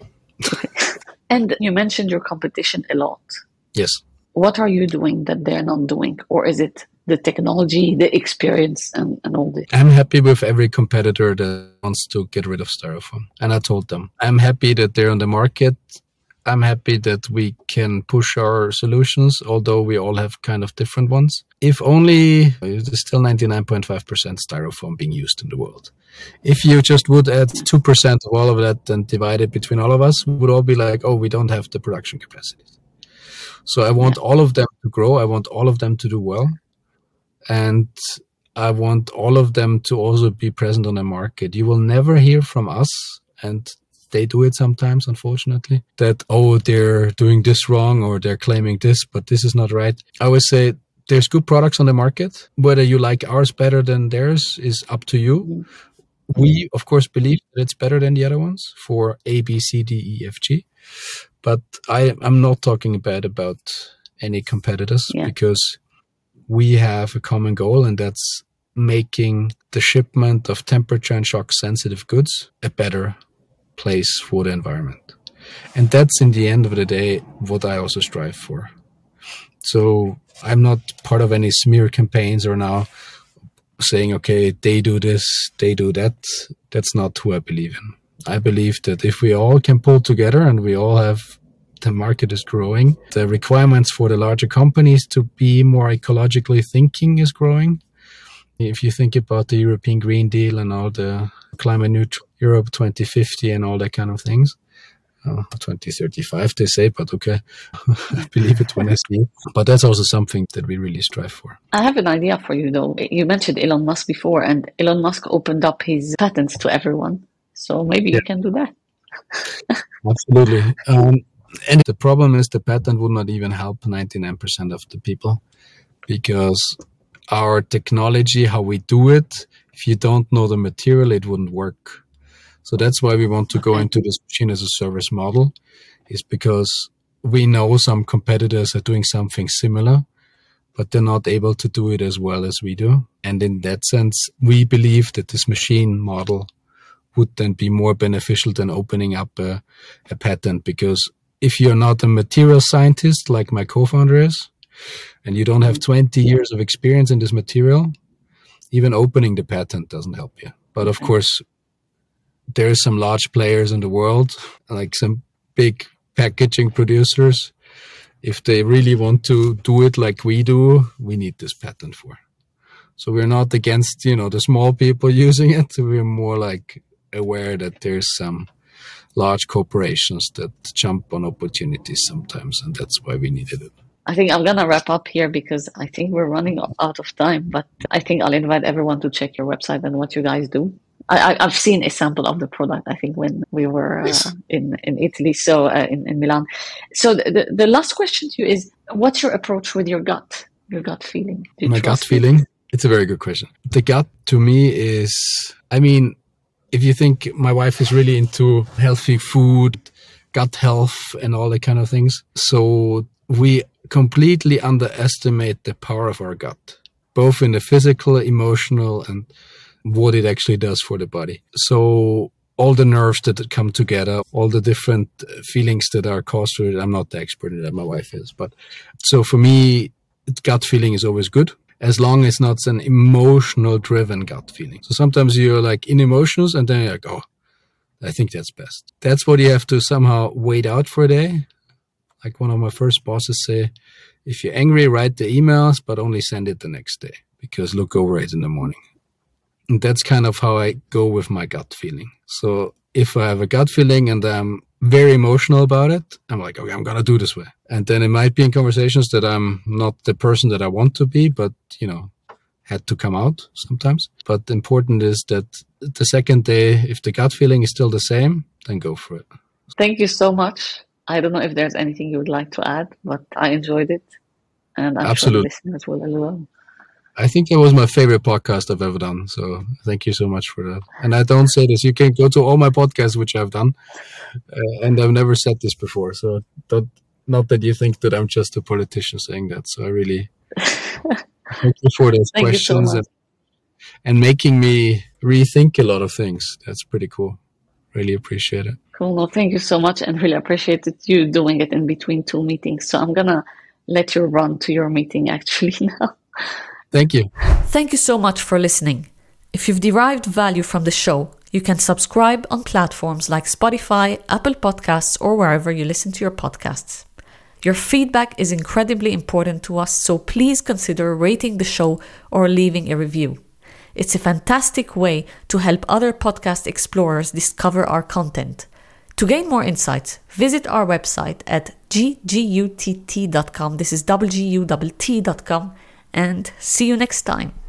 And you mentioned your competition a lot. Yes. What are you doing that they're not doing? Or is it the technology, the experience, and, and all this? I'm happy with every competitor that wants to get rid of styrofoam. And I told them, I'm happy that they're on the market. I'm happy that we can push our solutions, although we all have kind of different ones. If only, there's still ninety-nine point five percent styrofoam being used in the world. If you just would add two percent of all of that and divide it between all of us, we would all be like, oh, we don't have the production capacities. So I want all of them to grow. I want all of them to do well. And I want all of them to also be present on the market. You will never hear from us, and they do it sometimes, unfortunately, that, oh, they're doing this wrong or they're claiming this, but this is not right. I always say there's good products on the market. Whether you like ours better than theirs is up to you. We, of course, believe that it's better than the other ones for A, B, C, D, E, F, G. But I, I'm not talking bad about any competitors yeah. because we have a common goal, and that's making the shipment of temperature and shock sensitive goods a better place for the environment. And that's, in the end of the day, what I also strive for. So I'm not part of any smear campaigns or now saying, okay, they do this, they do that. That's not who I believe in. I believe that if we all can pull together and we all have, the market is growing, the requirements for the larger companies to be more ecologically thinking is growing. If you think about the European Green Deal and all the climate neutral Europe twenty fifty and all that kind of things, uh, twenty thirty-five they say, but okay, I believe it when I see it. But that's also something that we really strive for. I have an idea for you though. You mentioned Elon Musk before, and Elon Musk opened up his patents to everyone. So maybe yeah. you can do that. Absolutely. Um, and the problem is the patent would not even help ninety-nine percent of the people, because our technology, how we do it, if you don't know the material, it wouldn't work. So that's why we want to go into this machine as a service model, is because we know some competitors are doing something similar, but they're not able to do it as well as we do. And in that sense, we believe that this machine model would then be more beneficial than opening up a, a patent, because if you're not a material scientist like my co-founder is, and you don't have twenty years of experience in this material, even opening the patent doesn't help you. But of course, there are some large players in the world, like some big packaging producers. If they really want to do it like we do, we need this patent for. So we're not against, you know, the small people using it. We're more like aware that there's some large corporations that jump on opportunities sometimes, and that's why we needed it. I think I'm going to wrap up here because I think we're running out of time, but I think I'll invite everyone to check your website and what you guys do. I, I've seen a sample of the product, I think, when we were uh, yes. in, in Italy, so uh, in, in Milan. So the, the last question to you is, what's your approach with your gut, your gut feeling? My gut feeling? It? It's a very good question. The gut to me is, I mean, if you think my wife is really into healthy food, gut health and all that kind of things. So we completely underestimate the power of our gut, both in the physical, emotional, and what it actually does for the body. So all the nerves that come together, all the different feelings that are caused through it. I'm not the expert in that, my wife is. But so for me, gut feeling is always good, as long as not an emotional driven gut feeling. So sometimes you're like in emotions and then you're like, oh, I think that's best. That's what you have to somehow wait out for a day. Like one of my first bosses say, if you're angry, write the emails, but only send it the next day because look over it in the morning. And that's kind of how I go with my gut feeling. So if I have a gut feeling and I'm very emotional about it, I'm like, okay, I'm going to do this way. And then it might be in conversations that I'm not the person that I want to be, but, you know, had to come out sometimes. But important is that the second day, if the gut feeling is still the same, then go for it. Thank you so much. I don't know if there's anything you would like to add, but I enjoyed it. And I'm Absolutely. sure the listeners will as well. I think it was my favorite podcast I've ever done. So thank you so much for that. And I don't say this. You can go to all my podcasts, which I've done. Uh, and I've never said this before. So that, not that you think that I'm just a politician saying that. So I really thank you for those thank questions so and, and making me rethink a lot of things. That's pretty cool. Really appreciate it. Cool. No, thank you so much. And really appreciated you doing it in between two meetings. So I'm going to let you run to your meeting actually now. Thank you. Thank you so much for listening. If you've derived value from the show, you can subscribe on platforms like Spotify, Apple Podcasts, or wherever you listen to your podcasts. Your feedback is incredibly important to us, so please consider rating the show or leaving a review. It's a fantastic way to help other podcast explorers discover our content. To gain more insights, visit our website at g g u t t dot com. This is w g u t t dot com. And see you next time.